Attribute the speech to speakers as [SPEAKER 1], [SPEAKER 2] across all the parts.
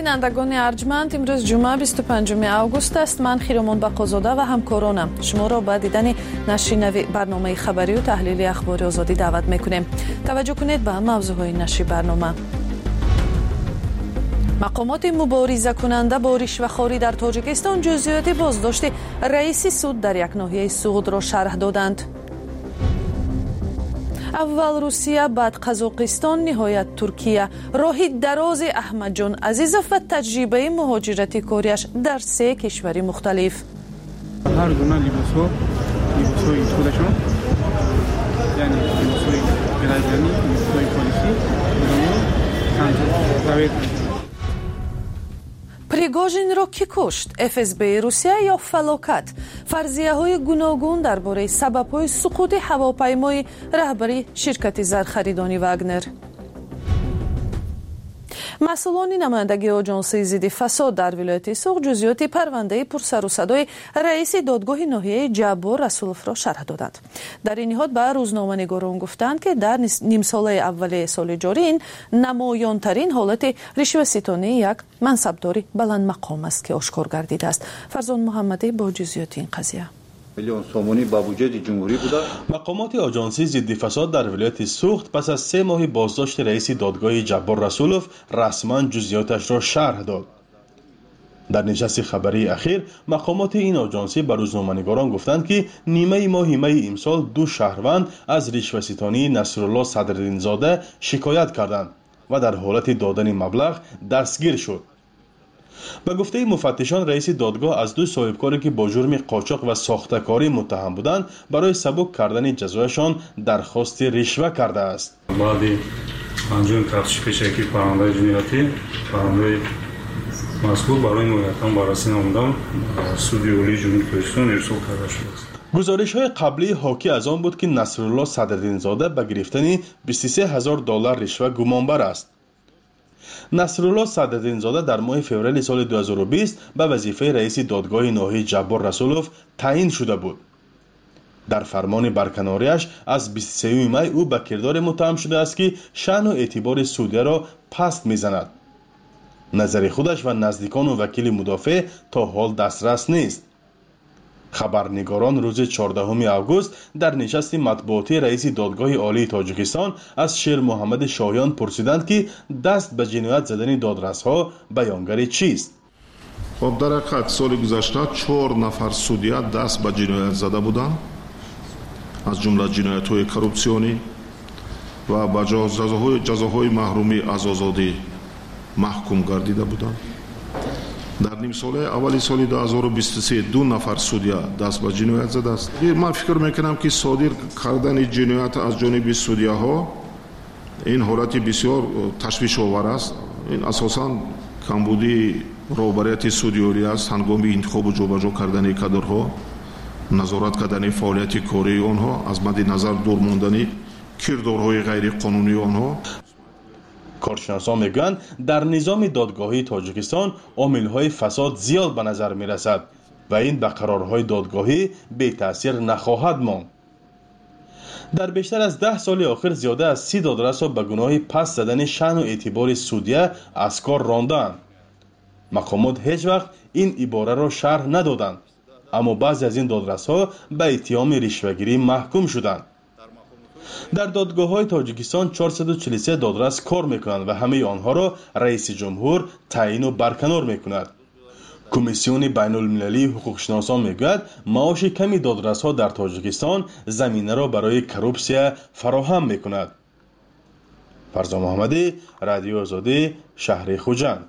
[SPEAKER 1] بینندگان ارجمند، امروز جمعه 25 آگوست است. من خیرمان بقازاده و همکارانم شما را به دیدن نشر نوی برنامه خبری و تحلیل اخبار آزادی دعوت میکنیم. توجه کنید به موضوعهای نشر برنامه. مقامات مبارزه کننده با رشوه‌خواری در تاجیکستان جزئیات بازداشت رئیس سود در یک ناحیه سود را شرح دادند. اول روسیه، بعد قزاقستان، نهایت ترکیه. راهی دراز احمد جان عزیزов و تجربه مهاجرتی کاریش در 3 کشور مختلف.
[SPEAKER 2] هر گونه لیبوس‌های خودشون، یعنی لیبوس‌های گلایدنی، لیبوس‌های پلیسی،
[SPEAKER 1] پریگوژین را کی کشت؟ FSB روسیه یا فلاکت؟ فرضیه‌های گوناگون درباره سبب‌های سقوط هواپیمای رهبری شرکت زرخریدانی واگنر. مسئولان نمایندگی آژانس ضد فساد در ولایت سوق جزئیات پرونده پرسر و صدای رئیس دادگاه ناحیه جبار رسولوف را شرح دادند. در این نهاد به روزنامه‌نگاران گفتند که در نیم ساله اول سال جاری نمایان‌ترین حالت رشوه‌ستانی یک منصبدار بلند مقام است که آشکار گردیده است. فرزان محمدی با جزئیات این قضیه.
[SPEAKER 3] میلیون سومونی با بودجه جمهوری بوده. مقامات آژانس ضد فساد در ولایت سوخت پس از 3 ماه بازداشت رئیس دادگاه جبار رسولوف رسما جزئیاتش را شرح داد. در نشست خبری اخیر مقامات این آژانس به روزنامه‌نگاران گفتند که نیمه ماه می امسال 2 شهروند از رشوه‌ستانی نصرالله صدرالدین زاده شکایت کردند و در حالت دادن مبلغ دستگیر شد. به گفته مفتشان رئیس دادگاه از 2 صاحبکاری که با جرم قاچاق و ساخته‌کاری متهم بودند برای سبک کردن جزایشان درخواست رشوه کرده است.
[SPEAKER 4] بعد انجام تفتیش پیشکی پرونده جنایتی پرونده مذکور برای نهایتاً بررسی نمودن سود اولی جمهوری تاجیکستان ارسال کرده شده است.
[SPEAKER 3] گزارش‌های قبلی حاکی از آن بود که نصرالله صدرالدین زاده به گرفتن $23000 رشوه گمانبر است. نصرالله صدرالدین زاده در ماه فوریه سال 2020 به وظیفه رئیس دادگاه ناحیه جبار رسولوف تعیین شده بود. در فرمان برکناریش از 23 می او به کردار متهم شده است که شأن و اعتبار سودیه را پست می‌زند. نظر خودش و نزدیکان و وکیل مدافع تا حال دسترس نیست. خبرنگاران روز 14 آگوست در نشست مطبوعاتی رئیس دادگاه عالی تاجیکستان از شیر محمد شاهیان پرسیدند که دست به جنایت زدن دادرس‌ها بیانگر چیست؟
[SPEAKER 5] خب در حقیقت سال گذشته 4 نفر سودیا دست به جنایت زده بودند، از جمله جنایت‌های کورپسیونی و با جزاهای محرومی از آزادی محکوم گردیده بودند. در نیم ساله اولی سال 2023 2 نفر سودیا دست به جنایت زده است. من فکر میکنم که صادر کردن جنایت از جانب سودیاها این حالت بسیار تشویش آور است. این اساساً کمبودی رهبریت سودیوری است. هنگام انتخاب و جابجا کردن کادرها، نظارت کردن فعالیت کاری آنها، از مد نظر دور ماندن کردارهای غیر قانونی آنها.
[SPEAKER 3] کارشناسان میگویند در نظام دادگاهی تاجیکستان عامل‌های فساد زیاد به نظر می‌رسد و این به قرارهای دادگاهی بی تأثیر نخواهد ماند. در بیشتر از 10 سال اخیر زیاده از 30 دادرس را به گناه پس زدن شأن و اعتبار سودیه از کار راندند. مقامات هیچ وقت این عباره را شرح ندادند، اما بعضی از این دادرس‌ها به اتهام رشوه‌گیری محکوم شدند. در دادگاه‌های تاجیکستان 443 دادرس کار می‌کنند و همه آنها را رئیس جمهور تعیین و برکنار می‌کند. کمیسیون بین‌المللی حقوقشناسان می‌گوید معاش کمی دادرس‌ها در تاجیکستان زمینه را برای کروپسیا فراهم می‌کند. فرزان محمدی، رادیو آزادی، شهر خوجند.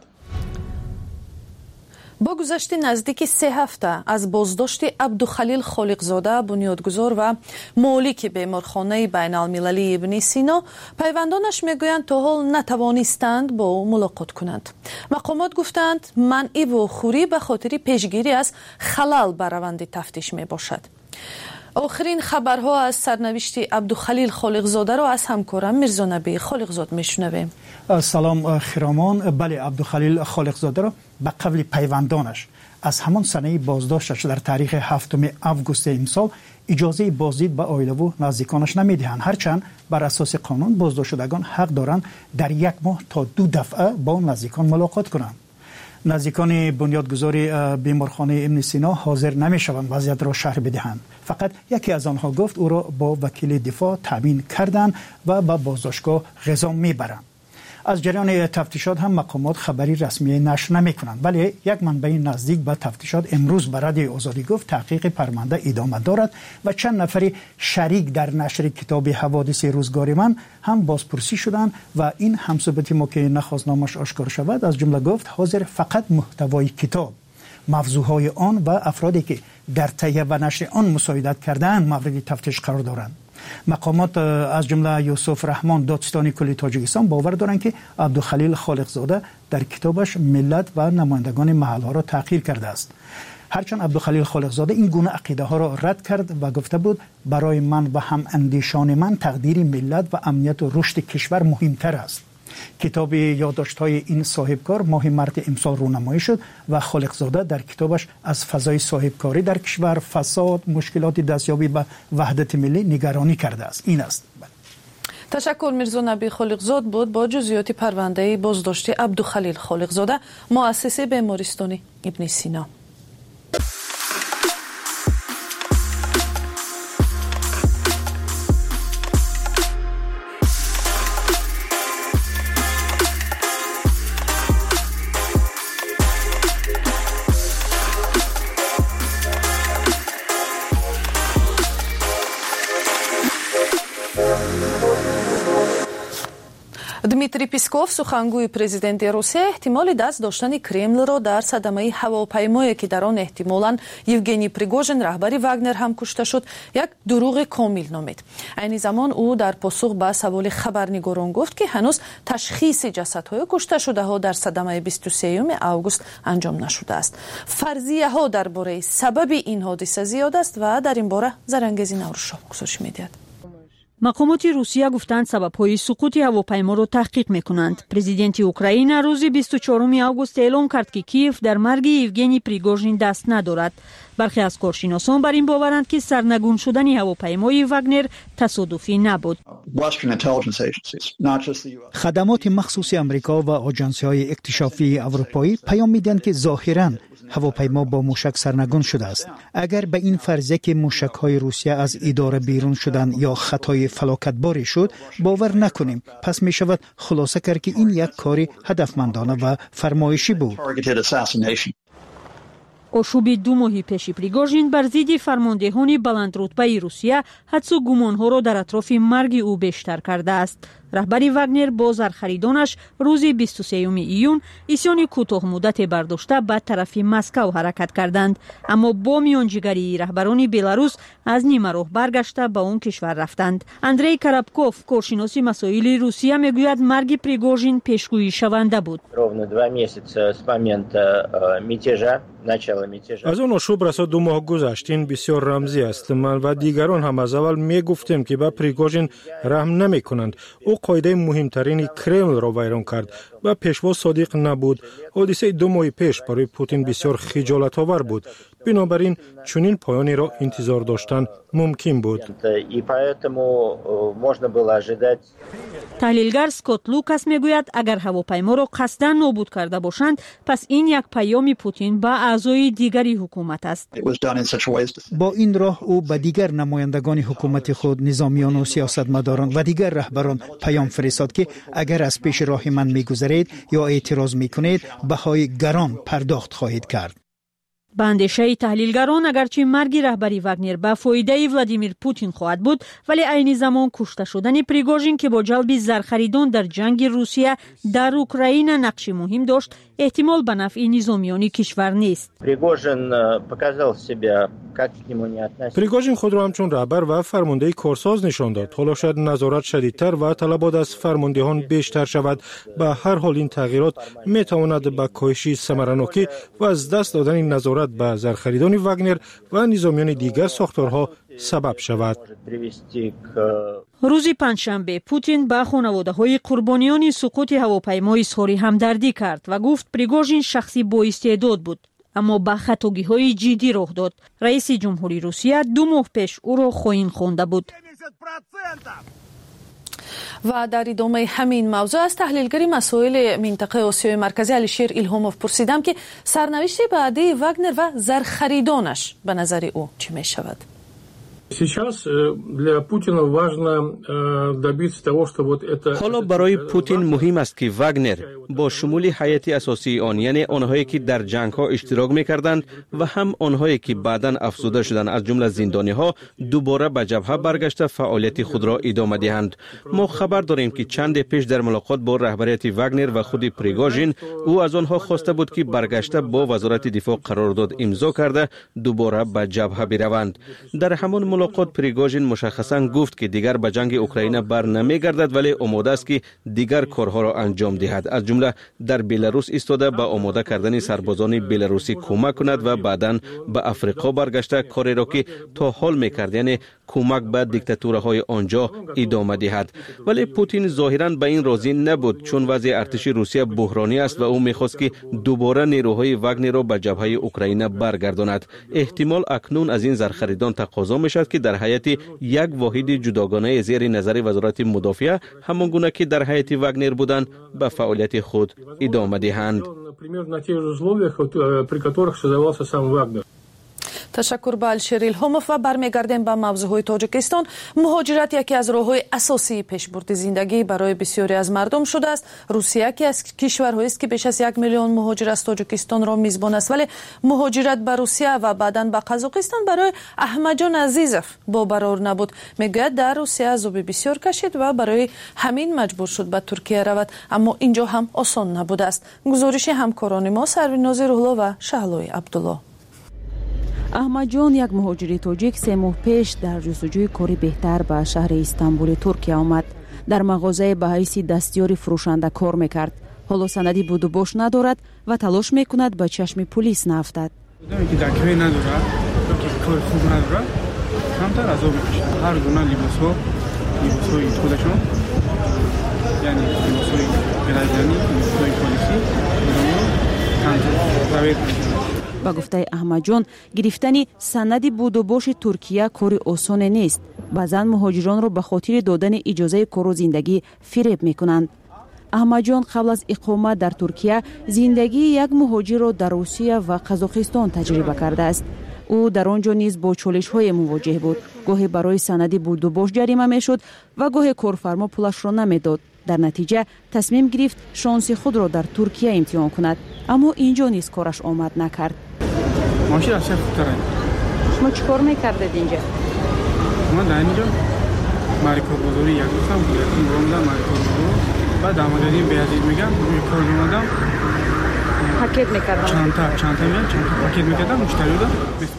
[SPEAKER 1] با گذشت نزدیک 3 هفته از بازداشت عبدالخلیل خالقزاده بنیادگذار و مالک بیمارخانه بین المللی ابن سینا، پیوندانش میگویند تا حال نتوانستند با او ملاقات کنند. مقامات گفتند منع واخوری به خاطر پیشگیری از خلل بر روند تفتیش می باشد. آخرین خبرها از سرنوشت عبدالخلیل خالقزاده را از همکارم میرزا نبی خالقزاد میشنویم.
[SPEAKER 6] سلام خیرامان. بله، عبدالخلیل خالقزاده را به قول پیوندانش از همان سنه بازداشتش در تاریخ 7 آگوست امسال اجازه بازدید به عائله و نزدیکانش نمیدهند، هرچند بر اساس قانون بازداشت شدگان حق دارند در 1 ماه تا 2 دفعه با نزدیکان ملاقات کنند. نزدیکان بنیادگذاری بیمارخانه ابن سینا حاضر نمی‌شوند وضعیت را شرح بدهند. فقط یکی از آنها گفت او را با وکیل دفاع تامین کردند و به بازداشتگاه غذا میبرند. از جریان تفتیشات هم مقامات خبری رسمی نشر نمی‌کنند، ولی یک منبع نزدیک به تفتیشات امروز به رادیو آزادی گفت تحقیق پرونده ادامه دارد و چند نفری شریک در نشر کتاب حوادث روزگار من هم بازپرسی شدند و این همصحبت ما که نخواست نامش آشکار شود از جمله گفت حاضر فقط محتوای کتاب، موضوعهای آن و افرادی که در تهیه و نشر آن مساعدت کردند مورد تفتیش قرار دارند. مقامات از جمله یوسف رحمان دادستانی کلی تاجیکستان باور دارند که عبدالخلیل خالقزاده در کتابش ملت و نمایندگان محل‌ها را تحقیر کرده است. هرچند عبدالخلیل خالقزاده این گونه عقیده ها را رد کرد و گفته بود برای من و هم اندیشان من تقدیر ملت و امنیت و رشد کشور مهمتر است. کتاب یادداشت‌های این صاحبکار ماه مارس امسال رونمایی شد و خالقزاده در کتابش از فضای صاحبکاری در کشور، فساد، مشکلات دستیابی به وحدت ملی نگرانی کرده است. این است.
[SPEAKER 1] تشکر. میرزا نبی خالقزاد بود با جزئیات پرونده بازداشتی عبدالخلیل خالقزاده مؤسسه بیمارستان ابن سینا. دمیتری پیسکوف سخنگوی پرزیدنت روسیه احتمال دست داشتن کرمل را در صدمه هواپیمایی که در آن احتمالاً یوگنی پریگوژن رهبر واگنر هم کشته شد یک دروغ کامل نامید. عین زمان او در پاسخ به سوال خبرنگاران گفت که هنوز تشخیص جسدهای کشته شده ها در صدمه 23 اوگوست انجام نشده است. فرضیه ها درباره سبب این حادثه زیاد است و در این باره زرانگزی نوروشا گزارش می‌دهد.
[SPEAKER 7] مقامات روسیه گفتند سبب‌های سقوط هواپیما را تحقیق می‌کنند. پرزیدنت اوکراین روز 24 اوگوست اعلام کرد که کیف در مرگ یوگنی پریگوژین دست ندارد. برخی از کارشناسان بر این باورند که سرنگون شدن هواپیمای واگنر تصادفی نبود.
[SPEAKER 6] خدمات مخصوص امریکا و آژانس‌های اکتشافی اروپایی پیام میدن که ظاهراً هواپیما با موشک سرنگون شده است. اگر به این فرضیه که موشک‌های روسیه از اداره بیرون شدن یا خطای فلاکتباری شد باور نکنیم، پس می شود خلاصه کرد که این یک کاری هدفمندانه و فرمایشی بود.
[SPEAKER 7] آشوب 2 ماه پیش پریگوژین بر ضد فرماندهان بلندرتبه روسیه حدس و گمان‌ها را در اطراف مرگ او بیشتر کرده است. رهبر واگنر با زرخریدانش روز 23 ایون اسیان کوتاه مدت برداشته به طرف مسکو حرکت کردند، اما با میانجیگری رهبران بلاروس از نیمه راه برگشته به اون کشور رفتند. اندری کرابکوف کارشناس مسائل روسیه میگوید مرگ پریگوژین پیشگویی شونده بود.
[SPEAKER 8] از اون آشوب رسا 2 ماه گذشت. این بسیار رمزی است. من و دیگران هم از اول میگفتیم که به پریگوژین رحم نمی کنند. او قاعده مهمترین کرمل را ویران کرد و پیشوا صادق نبود. حادثه 2 ماه پیش برای پوتین بسیار خجالت آور بود. بنابراین چنین پایانی را انتظار داشتن ممکن بود.
[SPEAKER 7] تحلیلگر اسکات لوکاس میگوید اگر هواپیما را قصدا نابود کرده باشند پس این یک پیام پوتین به اعضای دیگری حکومت است.
[SPEAKER 6] با این راه او به دیگر نمایندگان حکومت خود، نظامیان و سیاستمداران و دیگر رهبران پیام فرستاد که اگر از پیش راه من میگذرید یا اعتراض میکنید بهای گران پرداخت خواهید کرد.
[SPEAKER 7] به اندیشه تحلیلگران اگرچه مرگ رهبری واگنر به فایده ولادیمیر پوتین خواهد بود، ولی عین زمان کشته شدن پریگوژین که با جلب زرخریدان در جنگ روسیه در اوکراین نقش مهم داشت احتمال به نفع نظامیان کشور نیست.
[SPEAKER 8] پریگوژین خود را همچون رهبر و فرمانده کارساز نشان داد. حالا شاید نظارت شدیدتر و طلبات از فرماندهان بیشتر شود. به هر حال این تغییرات می تواند به کاهش ثمرناکی و از دست دادن نظارت به زرخریدان واگنر و نظامیان دیگر ساختارها سبب شود.
[SPEAKER 7] روز پنجشنبه پوتین به خانواده‌های قربانیان سقوط هواپیما اظهار همدردی کرد و گفت پریگوژین شخصی با استعداد بود اما به خطاگی‌های جدی رخ داد. رئیس جمهوری روسیه 2 ماه پیش او را خائن خوانده بود.
[SPEAKER 1] و در ادامه همین موضوع از تحلیلگر مسائل منطقه آسیای مرکزی علیشیر ایلهاموف پرسیدم که سرنوشت بعدی واگنر و زرخریدانش به نظر او چی می شود؟
[SPEAKER 9] حالا برای پوتین مهم است که واگنر با شمول هیئت اساسی آن، یعنی آنهایی که در جنگ ها اشتراک می‌کردند و هم آنهایی که بعداً افسرده شدند از جمله زندانی‌ها، دوباره به جبهه برگشته فعالیت خود را ادامه دهند. ما خبر داریم که چند پیش در ملاقات با رهبریت واگنر و خود پریگوژین، او از آنها خواسته بود که برگشته با وزارت دفاع قرارداد امضا کرده دوباره به جبهه بروند. در همان ملاقات پریگوژین مشخصاً گفت که دیگر به جنگ اوکراین بر نمیگردد، ولی آماده است که دیگر کارها را انجام دهد. از جمله در بلاروس ایستاده به آماده کردن سربازان بلاروسی کمک کند و بعداً به افریقا برگشته کاری را که تا حال میکرد، یعنی کمک به دیکتاتورهای آنجا ادامه دهد. ولی پوتین ظاهراً به این راضی نبود، چون وضع ارتش روسیه بحرانی است و او میخواست که دوباره نیروهای واگنر را به جبهه اوکراین برگرداند. احتمال اکنون از این زرخریدان تقاضا میشد که در هیئت یک واحد جداگانه زیر نظر وزارت مدافع، همان گونه که در هیئت واگنر بودند، به فعالیت خود ادامه دهند.
[SPEAKER 1] تشکر به الشیر ایلهاموف و برمیگردیم به موضوع تاجیکستان. مهاجرت یکی از راه‌های اساسی پیشبرد زندگی برای بسیاری از مردم شده است. روسیه یکی از کشورهایی است که بیش از 1 میلیون مهاجر از تاجیکستان را میزبان است، ولی مهاجرت به روسیه و بعداً به قزاقستان برای احمد جان عزیزов باورور نبود. میگوید در روسیه عذاب بسیار کشید و برای همین مجبور شد به ترکیه رود، اما اینجا هم آسان نبوده است. گزارش همکاران ما سرورناز روح‌الله و شهلوی عبدالله.
[SPEAKER 10] احمد جان یک مهاجر تاجیک 3 ماه پیش در جستجوی کاری بهتر به شهر استانبول ترکیه آمد. در مغازه به حیث دستیار فروشنده کار میکرد. حالا سندی بود و باش ندارد و تلاش میکند به چشم پلیس نیفتد.
[SPEAKER 2] آدمی که دکمه نداره، که کار خوب نداره، کمتر عذاب میکشه. هر گونه لباس‌های خودشون، یعنی لباس‌های گردنی، لباس‌های پلیسی، کمتر روی
[SPEAKER 10] با گفته احمد جان، گرفتن سند بود و باش ترکیه کار آسان نیست. بعضن مهاجران را به خاطر دادن اجازه کار و زندگی فریب میکنند. احمد جان قبل از اقامت در ترکیه زندگی یک مهاجر را در روسیه و قزاقستان تجربه کرده است. او در آنجا نیز با چالش‌های مواجه بود. گاهی برای سند بود و باش جریمه میشد و گاهی کارفرما پولش را نمیداد. در نتیجه تصمیم گرفت شانس خود را در ترکیه امتحان کند، اما اینجا نیز کارش آمد نکرد.
[SPEAKER 2] ماشین از چه خوبتره؟
[SPEAKER 10] شما چیکار میکردید اینجا؟
[SPEAKER 2] من در اینجا ماریکور بازاری یک روزم بود، می‌رفتم ماریکور بازار. بعد آمدیم بیازید میگم روی کار اومدم.
[SPEAKER 10] پاکت میکردم.
[SPEAKER 2] چند پاکت میکردم مشتری دادم.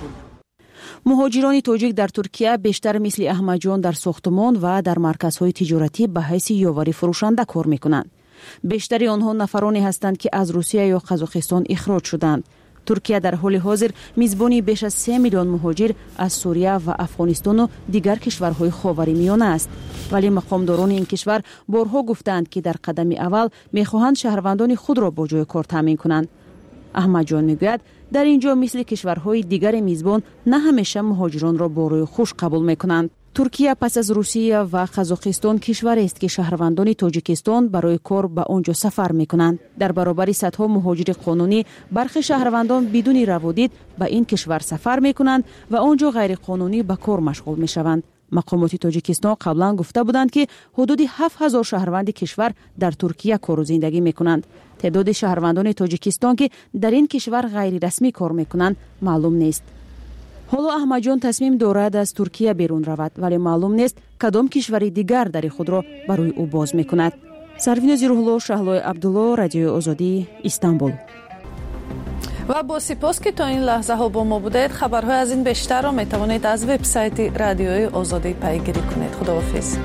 [SPEAKER 10] مهاجران تاجیک در ترکیه بیشتر مثل احمد جان در ساختمان و در مرکزهای تجارتی به حیث یاوری فروشنده کار میکنند. بیشتر آنها نفرانی هستند که از روسیه یا قزاقستان اخراج شدند. ترکیه در حال حاضر میزبانی بیش از 3 میلیون مهاجر از سوریه و افغانستان و دیگر کشورهای خاورمیانه است. ولی مقامداران این کشور بارها گفتند که در قدم اول میخواهند شهروندان خود را با جای کار تامین کنند. احمد جان میگوید در اینجا مثل کشورهای دیگر میزبان نه همیشه مهاجران را با روی خوش قبول میکنند. ترکیه پس از روسیه و قزاقستان کشوری است که شهروندان تاجیکستان برای کار به آنجا سفر میکنند. در برابر صدها مهاجر قانونی، برخی شهروندان بدون روادید به این کشور سفر میکنند و آنجا غیر قانونی به کار مشغول میشوند. مقامات تاجیکستان قبلا گفته بودند که حدود 7000 شهروند کشور در ترکیه کار و زندگی میکنند. تعداد شهروندان تاجیکستان که در این کشور غیر رسمی کار میکنند معلوم نیست. حالا احمد جان تصمیم دارد از ترکیه بیرون رود، ولی معلوم نیست کدام کشور دیگر در خود را برای او باز میکند. سرورناز روح‌الله، شهلوی عبدالله، رادیوی آزادی، استانبول.
[SPEAKER 1] و با سپاس که تا این لحظه ها با ما بودید. خبرهای از این بیشتر را میتوانید از وبسایت رادیوی آزادی پیگیری کنید. خداحافظ.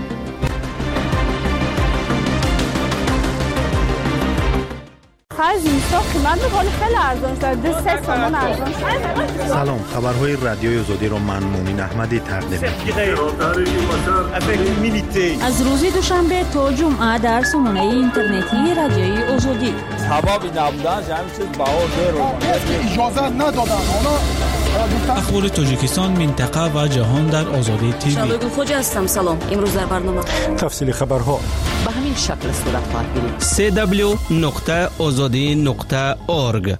[SPEAKER 11] سلام، خبرهای رادیوی آزادی را من مومن احمدی تقدیم می‌کنم.
[SPEAKER 7] از روز دوشنبه تا جمعه در سامانه اینترنتی رادیوی آزادی.
[SPEAKER 12] سبب نبودن همین چیز باور رو اجازه ندادن. اخبار تاجیکستان، منطقه و جهان در آزادی تیوی.
[SPEAKER 13] شادو خوج هستم. سلام. امروز در برنامه
[SPEAKER 8] تفصیل خبرها
[SPEAKER 13] به همین شکل صورت خواهد گرفت.
[SPEAKER 9] www.azadi.org.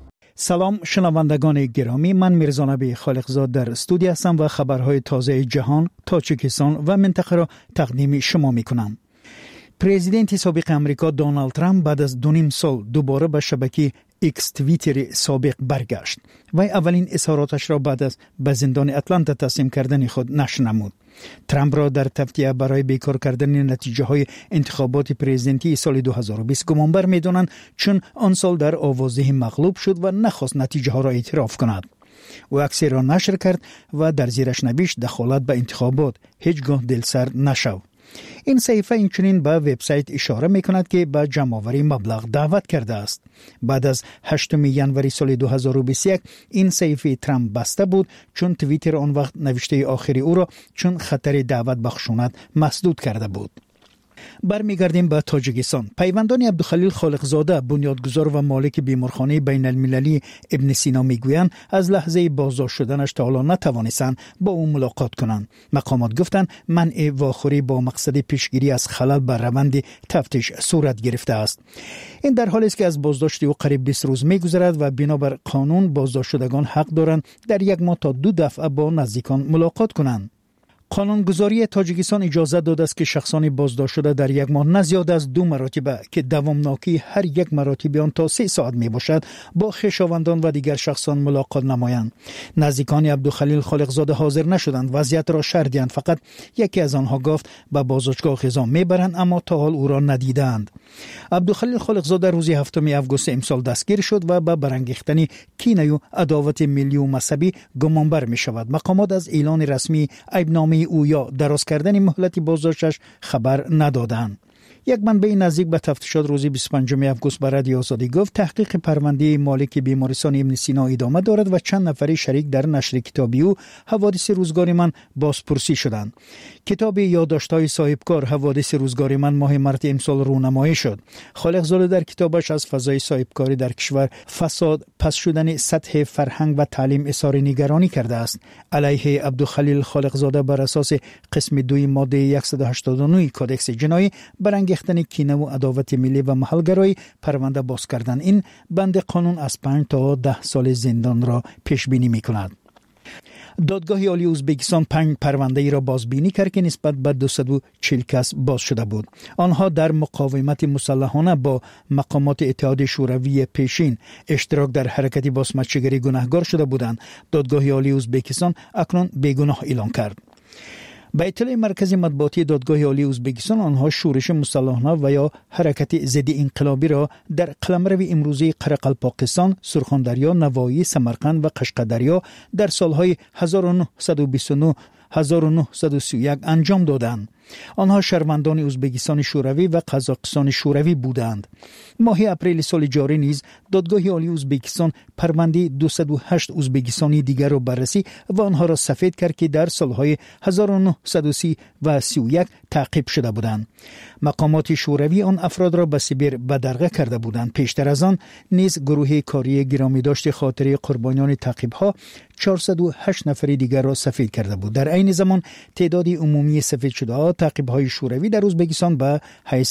[SPEAKER 6] سلام شنوندگان گرامی، من میرزا نبی خالقزاد در استودیو هستم و خبرهای تازه جهان، تاجیکستان و منطقه را تقدیم شما میکنم. پرزیدنت سابق امریکا دونالد ترامپ بعد از 2.5 سال دوباره به شبکه ایکس توییتر سابق برگشت و اولین اظهاراتش را بعد از به زندان اتلانتا تسلیم کردن خود نشر نمود. ترامپ را در تفتیه برای بیکار کردن نتیجه های انتخابات پرزیدنتی سال 2020 گمانبر می‌دانند، چون آن سال در آوازه مغلوب شد و نخواست نتیجه ها را اعتراف کند. او عکسی را نشر کرد و در زیرش نوشت دخالت به انتخابات هیچگاه دلسرد نشو. این صحیفه اینچنین به وبسایت اشاره می‌کند که به جمع‌آوری مبلغ دعوت کرده است. بعد از 8 ژانویه سال 2021 این صحیفه ترامپ بسته بود، چون توییتر آن وقت نوشته آخری او را چون خطر دعوت به خشونت مسدود کرده بود. برمیگردیم به تاجیکستان. پیوندان عبدالخلیل خالقزاده، بنیادگذار و مالک بیمارخانه بین المللی ابن سینا میگویند از لحظه بازداشت شدنش تا حالا نتوانستند با او ملاقات کنند. مقامات گفتند منع واخوری با مقصد پیشگیری از خلل بر روند تفتیش صورت گرفته است. این در حالی است که از بازداشت او قریب 20 روز میگذرد و بنابر قانون بازداشت شدگان حق دارند در یک ماه تا 2 دفعه با نزدیکان ملاقات کنند. قانونگذاری تاجیکستان اجازه داده است که شخصان بازداشت شده در یک ماه نه زیاد از 2 مراتبه که دوامناکی هر یک مراتب آن تا 3 ساعت می باشد با خویشاوندان و دیگر شخصان ملاقات نمایند. نزدیکان عبدالخلیل خالقزاده حاضر نشدند وضعیت را شرح دهند. فقط یکی از آنها گفت به بازداشتگاه خزان میبرند، اما تا حال او را ندیدند. عبدالخلیل خالقزاده روز 7 آگوست امسال دستگیر شد و به برانگیختن کینه و عداوت ملی و مذهبی گمانبر می شود. مقامات از اعلان رسمی عیبنامه او یا دراز کردن مهلت بازداشتش خبر ندادند. یک منبع نزدیک به تفتیشات روز 25 آگوست به رادیو آزادی گفت تحقیق پرونده مالک بیمارستان ابن سینا ادامه دارد و چند نفری شریک در نشر کتابی او حوادث روزگار من بازپرسی شدند. کتاب یادداشت‌های صاحبکار حوادث روزگار من ماه مارس امسال رونمایی شد. خالقزاده در کتابش از فضای صاحبکاری در کشور، فساد، پس شدن سطح فرهنگ و تعلیم اظهار نگرانی کرده است. علیه عبدالخلیل خالقزاده بر اساس قسم 2 ماده 189 کدکس جنایی برانگیختن کینه و عداوت ملی و محلگرایی پرونده باز کردن. این بند قانون از 5 تا 10 سال زندان را پیش بینی می‌کند. دادگاه عالی ازبکستان 5 پرونده ای را بازبینی کرد که نسبت به 240 کس باز شده بود. آنها در مقاومت مسلحانه با مقامات اتحاد شوروی پیشین، اشتراک در حرکت بازمچگری گناهکار شده بودند. دادگاه عالی ازبکستان اکنون بیگناه اعلام کرد. به اطلاع مرکز مطبوعاتی دادگاه عالی ازبکستان، آنها شورش مسلحانه و یا حرکت ضد انقلابی را در قلمرو امروزی قرقلپاکستان، سرخاندریا، نوایی، سمرقند و قشقدریا در سالهای 1929 1931 انجام دادند. آنها شهروندان ازبکستان شوروی و قزاقستان شوروی بودند. ماه اپریل سال جاری نیز دادگاه عالی ازبکستان پرونده 208 ازبکستانی دیگر را بررسی و آنها را سفید کرد که در سالهای 1930 و 31 تعقیب شده بودند. مقامات شوروی آن افراد را به سیبر بدرقه کرده بودند. پیشتر از آن نیز گروه کاری گرامی داشت خاطره قربانیان تعقیب‌ها 408 نفر دیگر را سفید کرده بود. در عین زمان تعداد عمومی سفید شده تعقیب‌های شوروی در ازبکستان به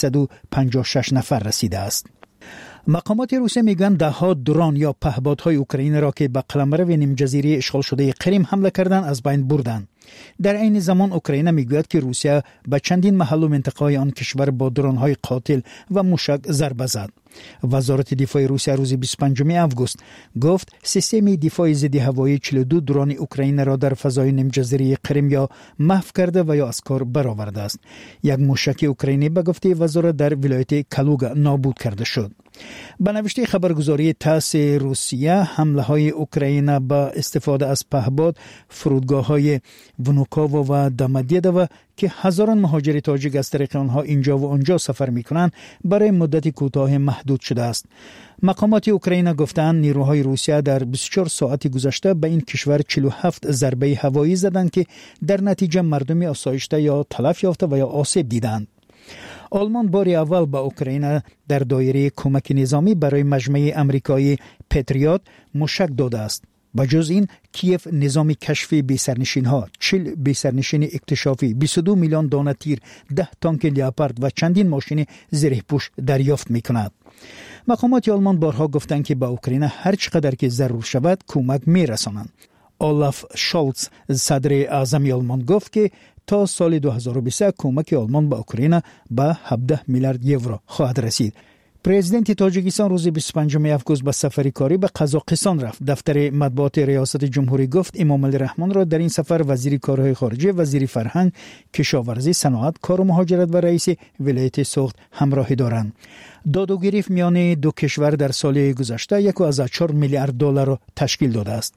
[SPEAKER 6] 856 نفر رسیده است. مقامات روسیه میگویند ده‌ها درون یا پهپادهای اوکراین را که به قلمرو نیم‌جزیره اشغال شده کریم حمله کردند از بین بردند. در عین زمان اوکراین میگوید که روسیه به چندین محل و منطقه‌های آن کشور با درون‌های قاتل و موشک ضربه زد. وزارت دفاع روسیه روز 25 آگوست گفت سیستم دفاع ضد هوایی 42 درون اوکراین را در فضای نیم‌جزیره کریم یا محو کرده و یا از کار برآورده است. یک موشک اوکراینی به گفته وزارت در ولایت کالوگا نابود کرده شد. به نوشته خبرگزاری تاس روسیه، حمله‌های اوکراین با استفاده از پهپاد فرودگاه‌های ونوکاوا و دامادیدوو که هزاران مهاجر تاجیک از طریق آنها اینجا و آنجا سفر می‌کنند برای مدت کوتاه محدود شده است. مقامات اوکراین گفتند نیروهای روسیه در 24 ساعت گذشته به این کشور 47 ضربه هوایی زدند که در نتیجه مردم آسایشته یا تلف یافته و یا آسیب دیدند. آلمان بار اول به اوکراین در دایره کمک نظامی برای مجمع امریکایی پتریوت موشک داده است. بجز این کیف نظام کشفی بی‌سرنشین ها، 40 بی‌سرنشین اکتشافی، 22 میلیون دانه تیر، 10 تانک لیاپارد و چندین ماشین زره‌پوش دریافت می‌کند. مقامات آلمان بارها گفتند که به اوکراین هر چقدر که ضرور شود کمک می‌رسانند. اولاف شولز صدر اعظم آلمان گفت که تا سال 2023 کمک آلمان به اوکراین به 17 میلیارد یورو خواهد رسید. پرزیدنت تاجیکستان روز 25 اوگوست به سفری کاری به قزاقستان رفت. دفتر مطبوعات ریاست جمهوری گفت امام علی رحمان را در این سفر وزیر کارهای خارجه، وزیر فرهنگ، کشاورزی، صنعت، کار و مهاجرت و رئیس ولایت سوخت همراهی دارند. داد و گریخت میان دو کشور در سال گذشته 1.4 میلیارد دلار را تشکیل داده است.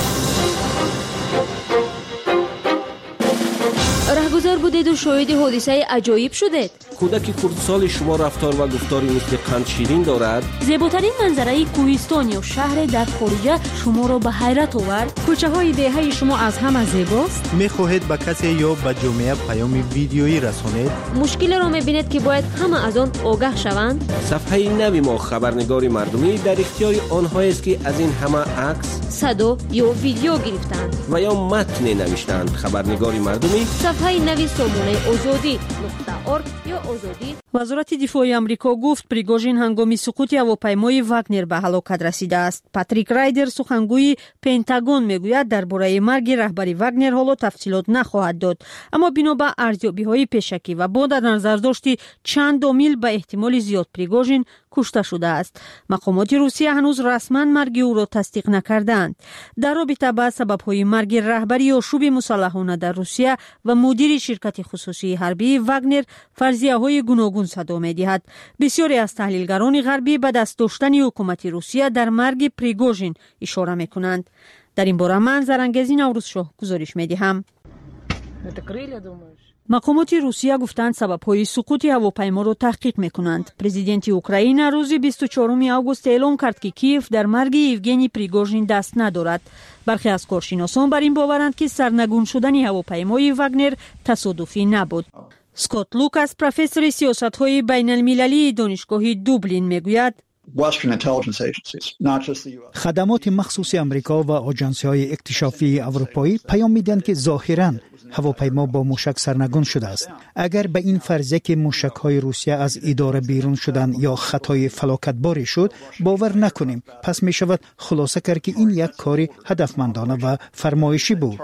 [SPEAKER 14] رهگذر بودید و شاهد حادثه عجایب شدید.
[SPEAKER 15] کودک کردستان شما رفتار و گفتاری مثل قند شیرین دارد.
[SPEAKER 14] زیباترین منظره کوهستان یا شهر در خارج شما را به حیرت آورد.
[SPEAKER 7] کوچه های دهه شما از همه زیباست.
[SPEAKER 11] می‌خواهید به کسی یا به جامعه پیام ویدیویی رسانید؟
[SPEAKER 14] مشکل را می‌بینید که باید همه از آن آگاه شوند.
[SPEAKER 15] صفحه نوی ما خبرنگار مردمی در اختیار آنهایی است که از این همه عکس،
[SPEAKER 14] صدا یا ویدیو گرفتند
[SPEAKER 15] و یا متن نوشتند. خبرنگار مردمی
[SPEAKER 14] صفحه نوی سامانه آزادی .org یا آزادی.
[SPEAKER 7] وزارت دفاع آمریکا گفت پریگوژین هنگامی سقوط هواپیمای واگنر به هلاکت رسیده است. پاتریک رایدر سخنگوی پنتاگون میگوید درباره مرگ رهبر واگنر حالا تفصیلات نخواهد داد، اما بنا به ارزیابی‌های پیشکی و با در نظر داشتی چند عامل به احتمال زیاد پریگوژین کشته شده است. مقامات روسیه هنوز رسما مرگ او را تصدیق نکردند. در رابطه با سبب‌های مرگ رهبری آشوب مسلحانه در روسیه و مدیر شرکت خصوصی حربی واگنر فرضیه‌های گوناگون صدا می‌دهد. بسیاری از تحلیلگران غربی به دست داشتن حکومت روسیه در مرگ پریگوژین اشاره می‌کنند. در این باره من زرنگزی نوروزشاه گزارش می‌دهم. مقامات روسیه گفتند سبب‌های سقوط هواپیما را تحقیق می‌کنند. پرزیدنت اوکراین روز 24 آگوست اعلام کرد که کیف در مرگ یوگنی پریگوژین دست ندارد. برخی از کارشناسان بر این باورند که سرنگون شدن هواپیمای واگنر تصادفی نبود. اسکات لوکاس پروفسور سیاست‌های بین‌المللی دانشگاه دوبلین میگوید
[SPEAKER 6] خدمات مخصوص امریکا و آژانس‌های اکتشافی اروپایی پیام میدن که ظاهراً هواپیما با موشک سرنگون شده است. اگر به این فرضیه که موشک‌های روسیه از اداره بیرون شدن یا خطای فلاکتباری شد باور نکنیم، پس می شود خلاصه کرد که این یک کار هدفمندانه و فرمایشی بود.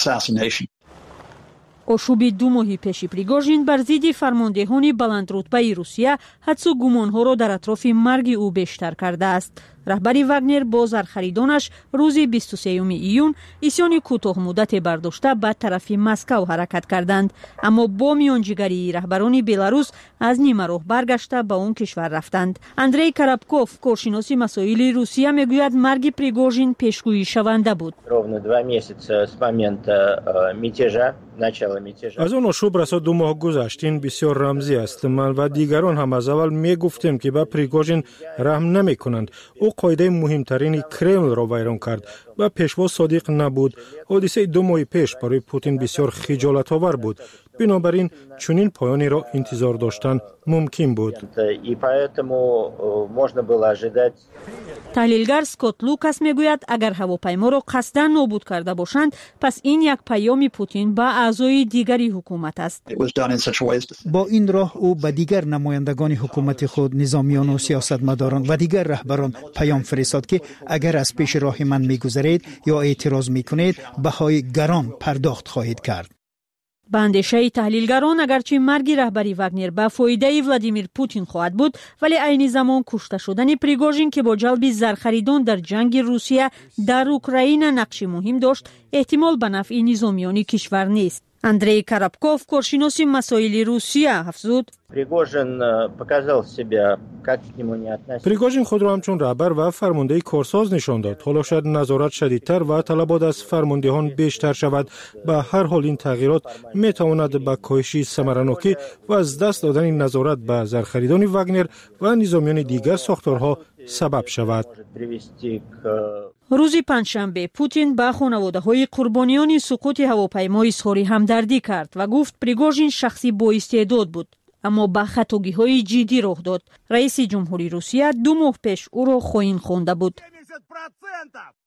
[SPEAKER 7] آشوب 2 ماه پیش پریگوژین بر ضد فرماندهان بلندرتبه روسیه حدس و گمان‌ها را در اطراف مرگ او بیشتر کرده است. رهبر واگنر با زرخریدانش روز 23 ایون اسیان کوتاه مدت برداشته به طرف مسکو حرکت کردند، اما با میانجیگری رهبران بلاروس از نیمه راه برگشته به اون کشور رفتند. اندری کارابکوف کارشناس مسائل روسیه میگوید مرگ پریگوژین پیشگویی شونده بود.
[SPEAKER 8] از آن آشوب رسا 2 ماه گذشت. این بسیار رمزی است. من و دیگران هم از اول میگفتیم که به پریگوژین رحم نمیکنند. او قاعده مهمترین کرمل را ویران کرد و پیشوا صادق نبود. حادثه 2 ماه پیش برای پوتین بسیار خجالت آور بود. بنابراین چنین پایانی را انتظار داشتن ممکن بود.
[SPEAKER 7] تحلیلگر اسکات لوکاس میگوید اگر هواپیما را قصدا نابود کرده باشند پس این یک پیام پوتین به اعضای دیگری حکومت است.
[SPEAKER 6] با این راه او به دیگر نمایندگان حکومت خود، نظامیان و سیاستمداران و دیگر رهبران پیام فرستاد که اگر از پیش راه من میگذرید یا اعتراض میکنید بهای گران پرداخت خواهید کرد.
[SPEAKER 7] به اندیشه تحلیلگران اگرچه مرگ رهبری واگنر به فایده ولادیمیر پوتین خواهد بود، ولی عین زمان کشته شدن پریگوژین که با جلب زرخریدان در جنگ روسیه در اوکراین نقش مهم داشت احتمال به نفع نظامیان کشور نیست. اندری کارابکوف کارشناس مسائل روسیه افزود
[SPEAKER 8] پریگوژین خود را همچون رهبر و فرمانده کارساز نشان داد. حالا شاید نظارت شدیدتر و طلبات از فرماندهان بیشتر شود. به هر حال این تغییرات می تواند به کاهش ثمرناکی و از دست دادن نظارت به زرخریدان واگنر و نظامیان دیگر ساختارها سبب شود.
[SPEAKER 7] روز پنجشنبه پوتین به خانواده‌های قربانیان سقوط هواپیما اظهار همدردی کرد و گفت پریگوژین شخصی با استعداد بود اما به خطاگی‌های جدی رخ داد. رئیس جمهوری روسیه 2 ماه پیش او را خائن خوانده بود.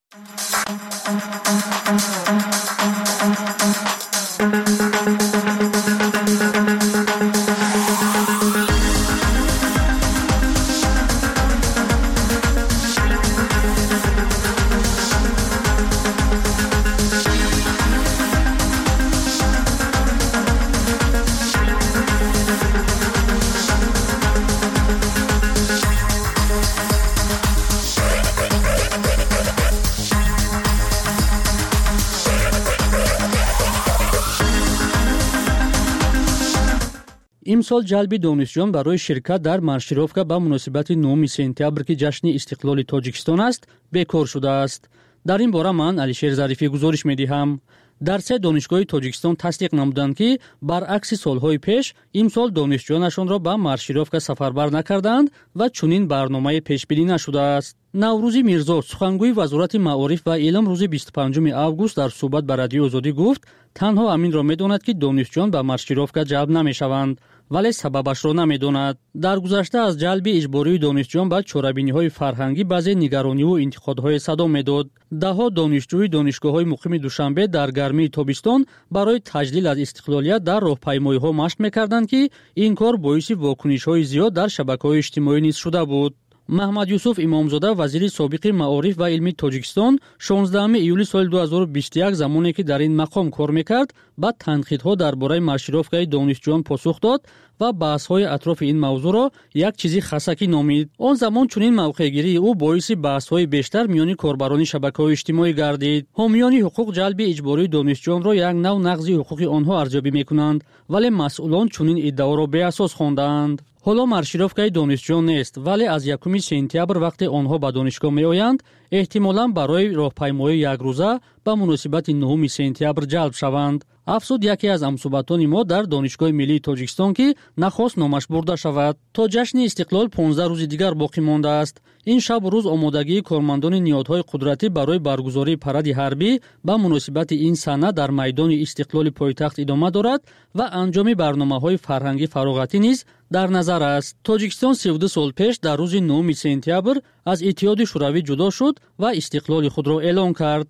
[SPEAKER 16] имсол ҷалби донишҷӯён барои ширкат дар маршировка ба муносибати 9 сентябр ки ҷашни истиқлоли тоҷикистон аст бекор шудааст. дар ин бора ман алишер зарифӣ гузориш медиҳам. дар се донишгоҳи тоҷикистон тасдиқ намуданд ки баръакси солҳои пеш имсол донишҷӯёнашонро ба маршировка сафарбар накарданд ва чунин барномае пешбинӣ нашудааст. наврӯзи мирзо сухангӯи вазорати маориф ва илм рӯзи 25 август дар суҳбат ба радиои озодӣ гуфт танҳо аминро медонад ки донишҷӯён ба маршировка ҷалб намешаванд вале сабабашро намедонад. дар гузашта аз ҷалби иҷбории донишҷӯён ба чорабиниҳои фарҳангӣ баъзе нигарониву интиқодҳое садо медод. даҳҳо донишҷӯи донишгоҳҳои муқими душанбе дар гармии тобистон барои таҷлил аз истиқлолият дар роҳпаймоиҳо машқ мекарданд ки ин кор боиси вокунишҳои зиёд дар шабакаҳои иҷтимоӣ низ шуда буд. маҳмад юсуф имомзода вазири собиқи маориф ва илми тоҷикистон 16 июли соли 2021 замоне ки дар ин мақом кор мекард ба танқидҳо дар бораи маршировкаи донишҷӯён посух дод ва баҳсҳои атрофи ин мавзӯъро як чизи хасакӣ номид. он замон чунин мавқеъгирии ӯ боиси баҳсҳои бештар миёни корбарони шабакаҳои иҷтимоӣ гардид. ҳомиёни ҳуқуқ ҷалби иҷбории донишҷӯёнро як нав нағзи ҳуқуқи онҳо арзёбӣ мекунанд вале масъулон чунин иддаоро беасос хондаанд. ҳоло маршировкаи донишҷӯён нест вале аз 1 сентябр вақте онҳо ба донишгоҳ меоянд эҳтимолан барои роҳпаймоии якрӯза ба муносибати 9 сентябр ҷалб шаванд. афзуд яке аз ҳамсуҳбатони мо дар донишгоҳи миллии тоҷикистон ки нахост номаш бурда шавад. то ҷашни истиқлол 15 рӯзи дигар боқӣ мондааст. ин шабу рӯз омодагии кормандони ниҳодҳои қудратӣ барои баргузории паради ҳарбӣ ба муносибати ин сана дар майдони истиқлоли пойтахт идома дорад ва анҷоми барномаҳои фарҳангӣ фароғатӣ низ дар назар аст. тоҷикистон 32 сол пеш дар рӯзи 9 сентябр аз иттиҳоди шӯравӣ ҷудо шуд ва истиқлоли худро эълон кард.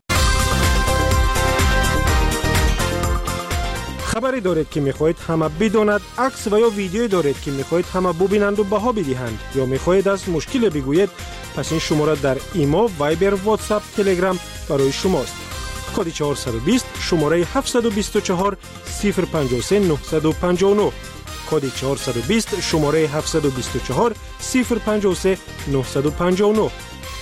[SPEAKER 8] хабаре доред ки мехоҳед ҳама бидонад, акс ва ё видеое доред ки мехоҳед ҳама бубинанду баҳо бидиҳанд ё мехоҳед аз мушкиле бигӯед, пас ин шумора дар имо, вайбер, ватсап, телеграм барои шумост. коди 420 шумораи 724 053 959 коди 420 шумораи 724 053 959.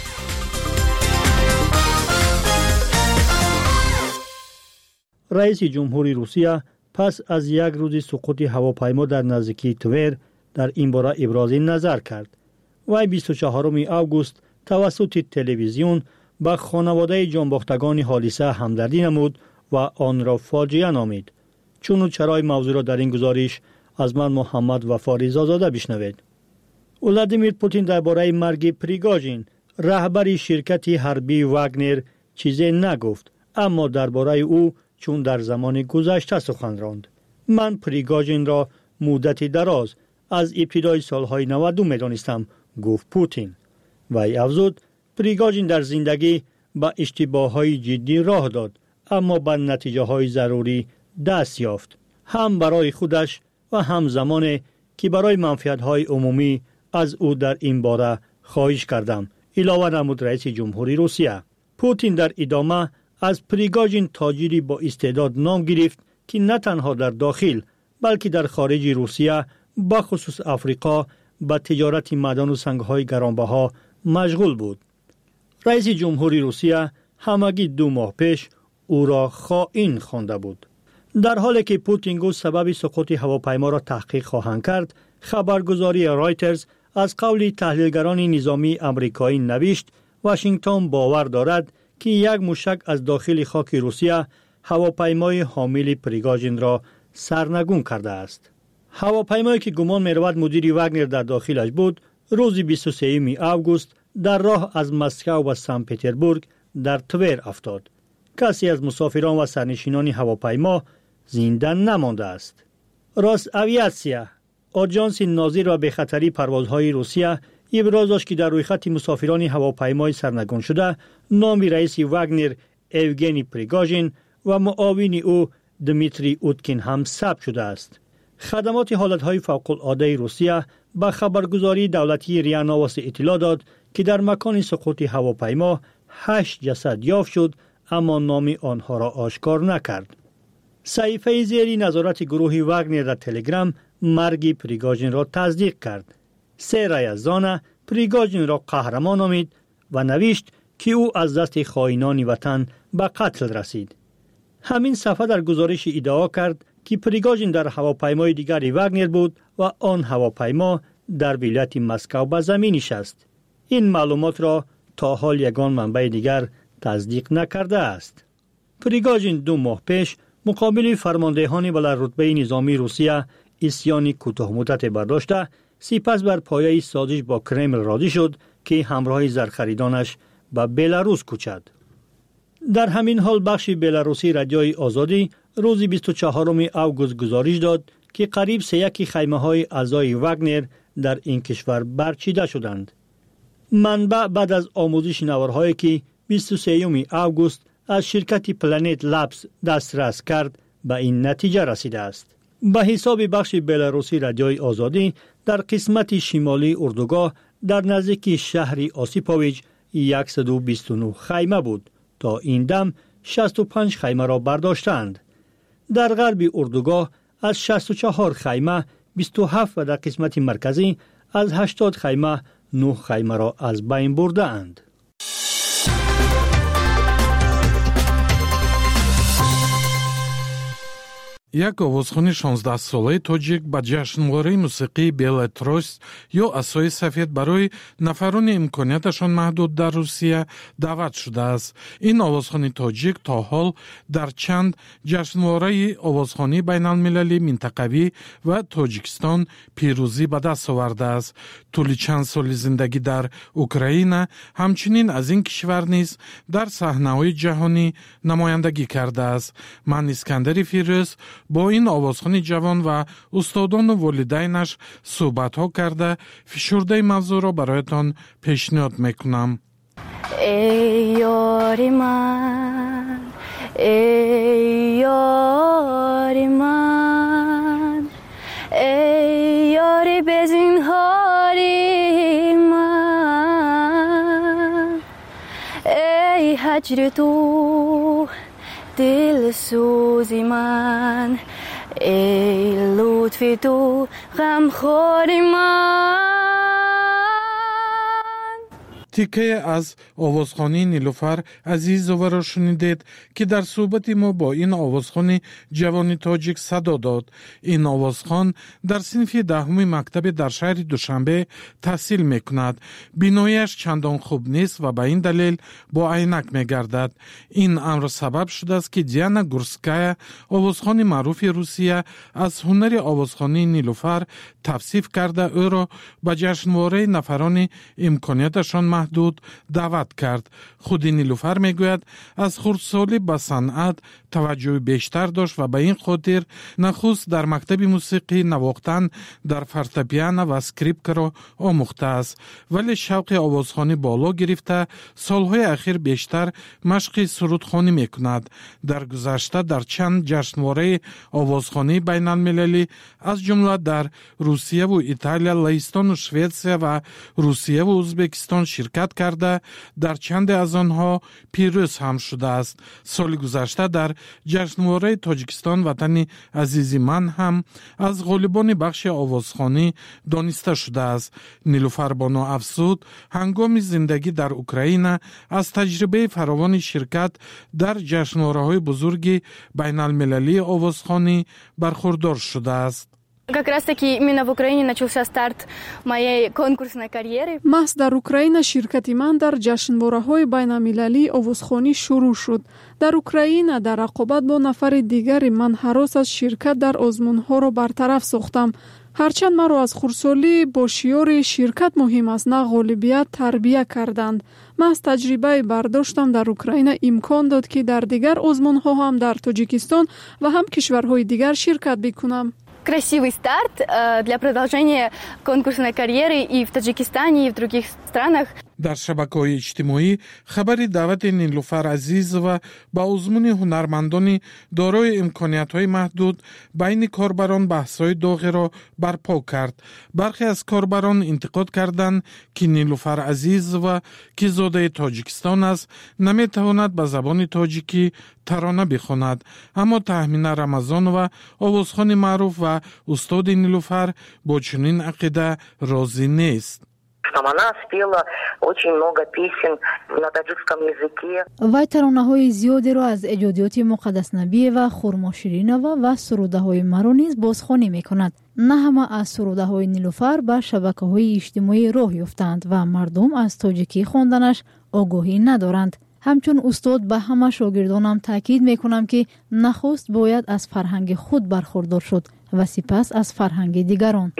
[SPEAKER 6] раиси ҷумҳури русия пас аз як рӯзи суқути ҳавопаймо дар наздикии Твер дар ин бора ибрози назар кард. вай 24 август тавассути телевизион ба хонаводаи ҷонбохтагони ҳодиса ҳамдардӣ намуд ва онро фоҷиа номид. чуну чарои мавзӯъро дар ин гузориш аз ман Муҳаммад Вафоризодзода бишнавед. Владимир Путин дар бораи марги Пригожин, раҳбари ширкати ҳарбии Вагнер, чизе нагуфт, аммо дар бораи ӯ чун дар замони гузашта сухан ронд. ман Пригожинро муддати дароз аз ибтидои солҳои 90 медонистам, гуфт Путин. вай афзуд, Пригожин дар зиндагӣ ба иштибоҳҳои ҷиддӣ роҳ дод, аммо ба натиҷаҳои зарурӣ даст ёфт. ҳам барои худаш ва ҳам замоне ки барои манфиатҳои умумӣ аз ӯ дар ин бора хоҳиш кардам, илова намуд раиси ҷумҳури Русия. Путин дар идома аз Пригожин тоҷири бо истеъдод ном гирифт ки на танҳо дар дохил, балки дар хориҷи Русия, бахусус Африқо, ба тиҷорати маъдану сангҳои гаронбаҳо машғул буд. раиси ҷумҳури Русия ҳамагӣ 2 моҳ пеш ӯро хоин хонда буд. дар ҳоле ки Путин гуфт сабаби суқути ҳавопайморо таҳқиқ хоҳанд кард, хабаргузории Reuters аз қавли таҳлилгарони низомии амрикоӣ навишт, Вашингтон бовар дорад ки як мушак аз дохили хоки Русия ҳавопаймои ҳомили Пригожинро сарнагун кардааст. ҳавопаймое ки гумон меравад мудири Вагнер дар дохилаш буд, рӯзи 23 август дар роҳ аз Москав ба Санкт-Петербург дар Твер афтод. касе аз мусофирон ва сарнишинони ҳавопаймо зинда намондааст. Росавиатсия, оҷонси нозир ва бехатарии парвозҳои Русия ابراز داشت که در روی خط مسافران هواپیمای سرنگون شده نام رئیس واگنر اوگنی پریگاژین و معاون او دمیتری اوتکین هم ثبت شده است. خدمات حالتهای فوق العاده روسیه با خبرگزاری دولتی ریا نووست اطلاع داد که در مکان سقوط هواپیما 8 جسد یافت شد، اما نام آنها را آشکار نکرد. صحیفه زیری نظارت گروه واگنر در تلگرام مرگ پریگاژین را تصدیق کرد. سه یزدان پریگاژین را قهرمان نامید و نوشت که او از دست خائنان وطن به قتل رسید. همین صفحه در گزارش ادعا کرد که پریگاژین در هواپیمای دیگری واگنر بود و آن هواپیما در ولایت مسکو به زمین نشست. این معلومات را تا حال یگان منبع دیگر تصدیق نکرده است. پریگاژین 2 ماه پیش مقابل فرماندهان بلندرتبه نظامی روسیه اسیان کوتاه مدت برداشته، سپس بر پایه سازش با کرمل راضی شد که همراه زرخریدانش به بلاروس کوچد. در همین حال بخش بلاروسی رادیوی آزادی روز 24 اوگوست گزارش داد که قریب 3 خیمه های اعضای واگنر در این کشور برچیده شدند. منبع بعد از آموزش نوارهایی که 23 اوگوست از شرکت پلنت لابس دسترس کرد به این نتیجه رسیده است. به حساب بخش بلاروسی رادیوی آزادی در قسمت شمالی اردوگاه در نزدیک شهر آسیپوویچ 129 خیمه بود. تا این دم 65 خیمه را برداشتند. در غرب اردوگاه از 64 خیمه 27 و در قسمت مرکزی از 80 خیمه 9 خیمه را از بین برده اند.
[SPEAKER 17] یک آوازخوان 16 ساله تاجیک با جشنواره موسیقی بلتروس یا عصای سفید برای نفران امکانیتشان محدود در روسیه دعوت شده است. این آوازخوان تاجیک تا حال در چند جشنواره آوازخوانی بین المللی منطقوی و تاجیکستان پیروزی به دست آورده است. طول چند سال زندگی در اوکراین همچنین از این کشور نیز در صحنه‌های جهانی نمایندگی کرده است. من اسکندر فیروز با این آوازخوان جوان و استادان و والدینش صحبت ها کرده فشرده موضوع را برایتان پیشنهاد میکنم.
[SPEAKER 18] ای یاری من، ای یاری من، ای یاری بزینهاری من، ای هجر تو دل سوزی من، ای لطفی تو غمخوری من.
[SPEAKER 17] تیکه از آوازخوانی نیلوفر عزیزوار را شنیدید که در صحبت ما با این آوازخوان جوانی تاجیک صدا داد. این آوازخوان در صنف 10 مکتب در شهر دوشنبه تحصیل میکند. بینایش چندان خوب نیست و به این دلیل با عینک میگردد. این امر سبب شده است که دیانا گورسکایا، آوازخوان معروف روسیه، از هنر آوازخوانی نیلوفر توصیف کرده او را به جشنواره نفران امکانیتشان محدود دعوت کرد. خود نیلوفر میگوید از خردسالی به صنعت توجه بیشتر داشت و به این خاطر نخست در مکتب موسیقی نواختن در فورتپیانو و اسکریپکا را آموخته است، ولی شوق آوازخوانی بالا گرفته سالهای اخیر بیشتر مشق سرودخوانی میکند. در گذشته در چند جشنواره آوازخوانی بین المللی از جمله در روسیه و ایتالیا، لهستان و سوئیسریا و روسیه و ازبکستان شرکت کرده در چند از آنها پیروز هم شده است. سال گذشته در جشنواره تاجیکستان وطن عزیز من هم از غالبان بخش آوازخوانی دانسته شده است. نیلوفر بانو افزود هنگام زندگی در اوکراین از تجربه فراوان شرکت در جشنواره‌های بزرگ بین المللی آوازخوانی برخوردار شده است.
[SPEAKER 18] Как раз таки именно в Украине начался старт моей конкурсной карьеры.
[SPEAKER 19] محض در اوکراین شرکت من در جشنواره‌های بین‌المللی آوازخوانی شروع شد. در اوکراین در رقابت با نفر دیگری من هراس از شرکت در آزمون‌ها را برطرف ساختم. هرچند مرا از خردسالی با شیار شرکت مهم است نه غالبیت تربیت کردند. من از تجربه برداشتم در اوکراین امکان داد که در دیگر آزمون‌ها هم در تاجیکستان و هم کشورهای دیگر شرکت بکنم.
[SPEAKER 18] красивый старт для продолжения конкурсной карьеры и в Таджикистане, и в других странах.
[SPEAKER 17] дар шабакаҳои иҷтимоӣ хабари даъвати Нилуфар Азизова ба узмуни ҳунармандони дорои имкониятҳои маҳдуд байни корбарон баҳсҳои доғеро барпо кард. бархе аз корбарон интиқод карданд ки Нилуфар Азизова, ки зодаи Тоҷикистон аст, наметавонад ба забони тоҷикӣ тарона бихонад. аммо Таҳмина Рамазонова, овозхони маъруф ва устоди Нилуфар, бо чунин ақида розӣ нест.
[SPEAKER 20] Она спела очень много песен на таджикском языке.
[SPEAKER 21] Вай таронаҳои зиёдеро аз эҷодиёти Муқаддаснабиева, Хурмоширинова ва сурудаҳои маро низ бозхонӣ мекунад. На ҳама аз сурудаҳои Нилуфар ба шабакаҳои иҷтимоӣ роҳ ёфтанд ва мардум аз тоҷикӣ хонданаш огоҳӣ надоранд. ҳамчун устод ба ҳама шогирдонам таъкид мекунам, ки нахуст бояд аз фарҳанги худ бархурдор шуд ва сипас аз фарҳанги дигарон.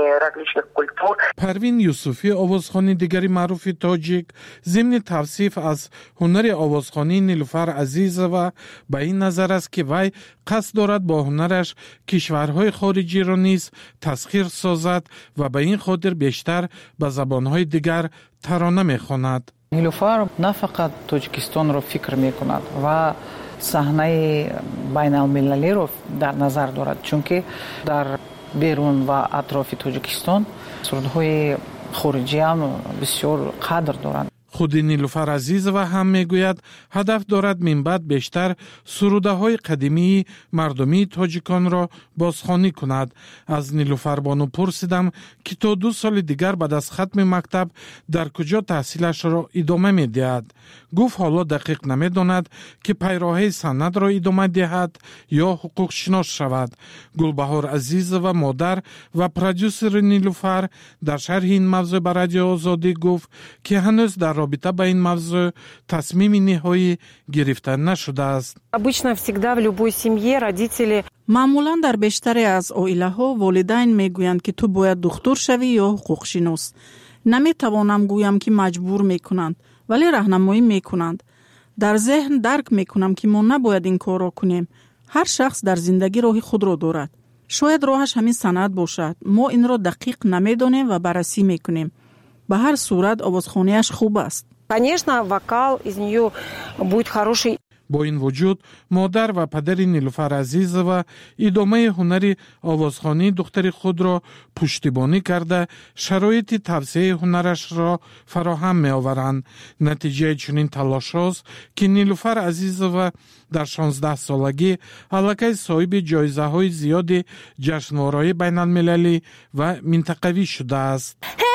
[SPEAKER 17] Парвин Юсуфӣ, овозхони дигари маъруфи тоҷик, зимни тавсиф аз ҳунари овозхонии Нилуфар Азизова ба ин назар аст, ки вай қасд дорад бо ҳунараш кишварҳои хориҷиро низ тасхир созад ва ба ин хотир бештар ба забонҳои дигар тарона мехонад.
[SPEAKER 22] Нилуфар на фақат Тоҷикистонро фикр мекунад ва саҳнаи байналмилалиро дар назар дорад, чунки дар берун ва атрофи Тоҷикистон сурудҳои хориҷӣ ҳам бисёр қадр доранд.
[SPEAKER 17] худи Нилуфар Азизова ҳам мегӯяд ҳадаф дорад минбаъд бештар сурудаҳои қадимии мардумии тоҷиконро бозхонӣ кунад. аз Нилуфар Бону пурсидам, ки то 2 соли дигар баъд аз хатми мактаб дар куҷо таҳсилашро идома медиҳад. гуфт ҳоло дақиқ намедонад, ки пайроҳаи санъатро идома диҳад ё ҳуқуқшинос шавад. Гулбаҳор Азизова, модар ва продюсери Нилуфар, дар шарҳи ин мавзӯъ ба Радиои Озодӣ гуфт, ки ҳанӯз дар робита ба ин мавзӯъ тасмими ниҳоӣ гирифта нашудааст.
[SPEAKER 23] Обычно всегда в любой семье родители
[SPEAKER 24] маъмулан дар бештаре аз оилаҳо волидайн мегӯянд, ки ту бояд духтур шавӣ ё ҳуқуқшинос. Наметавонам гӯям, ки маҷбур мекунанд, вале раҳнамоӣ мекунанд. дар зеҳн дарк мекунам, ки мо набояд ин корро кунем. ҳар шахс дар зиндагӣ роҳи худро дорад. шояд роҳаш ҳамин санъат бошад. мо инро дақиқ намедонем ва баррасӣ мекунем. ба ҳар сурат овозхонияш хуб аст.
[SPEAKER 23] Конечно, вокал из неё будет хороший.
[SPEAKER 17] бо ин вуҷуд модар ва падари Нилуфар Азизова идомаи ҳунари овозхонии духтари худро пуштибонӣ карда, шароити тавсеяи ҳунарашро фароҳам меоваранд. натиҷаи чунин талошҳост, ки Нилуфар Азизова дар 16-солагӣ аллакай соҳиби ҷоизаҳои зиёди ҷашнвораҳои байналмилалӣ ва минтақавӣ шудааст.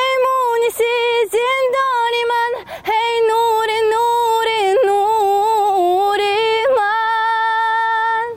[SPEAKER 18] زندانی من هی نور نور نور من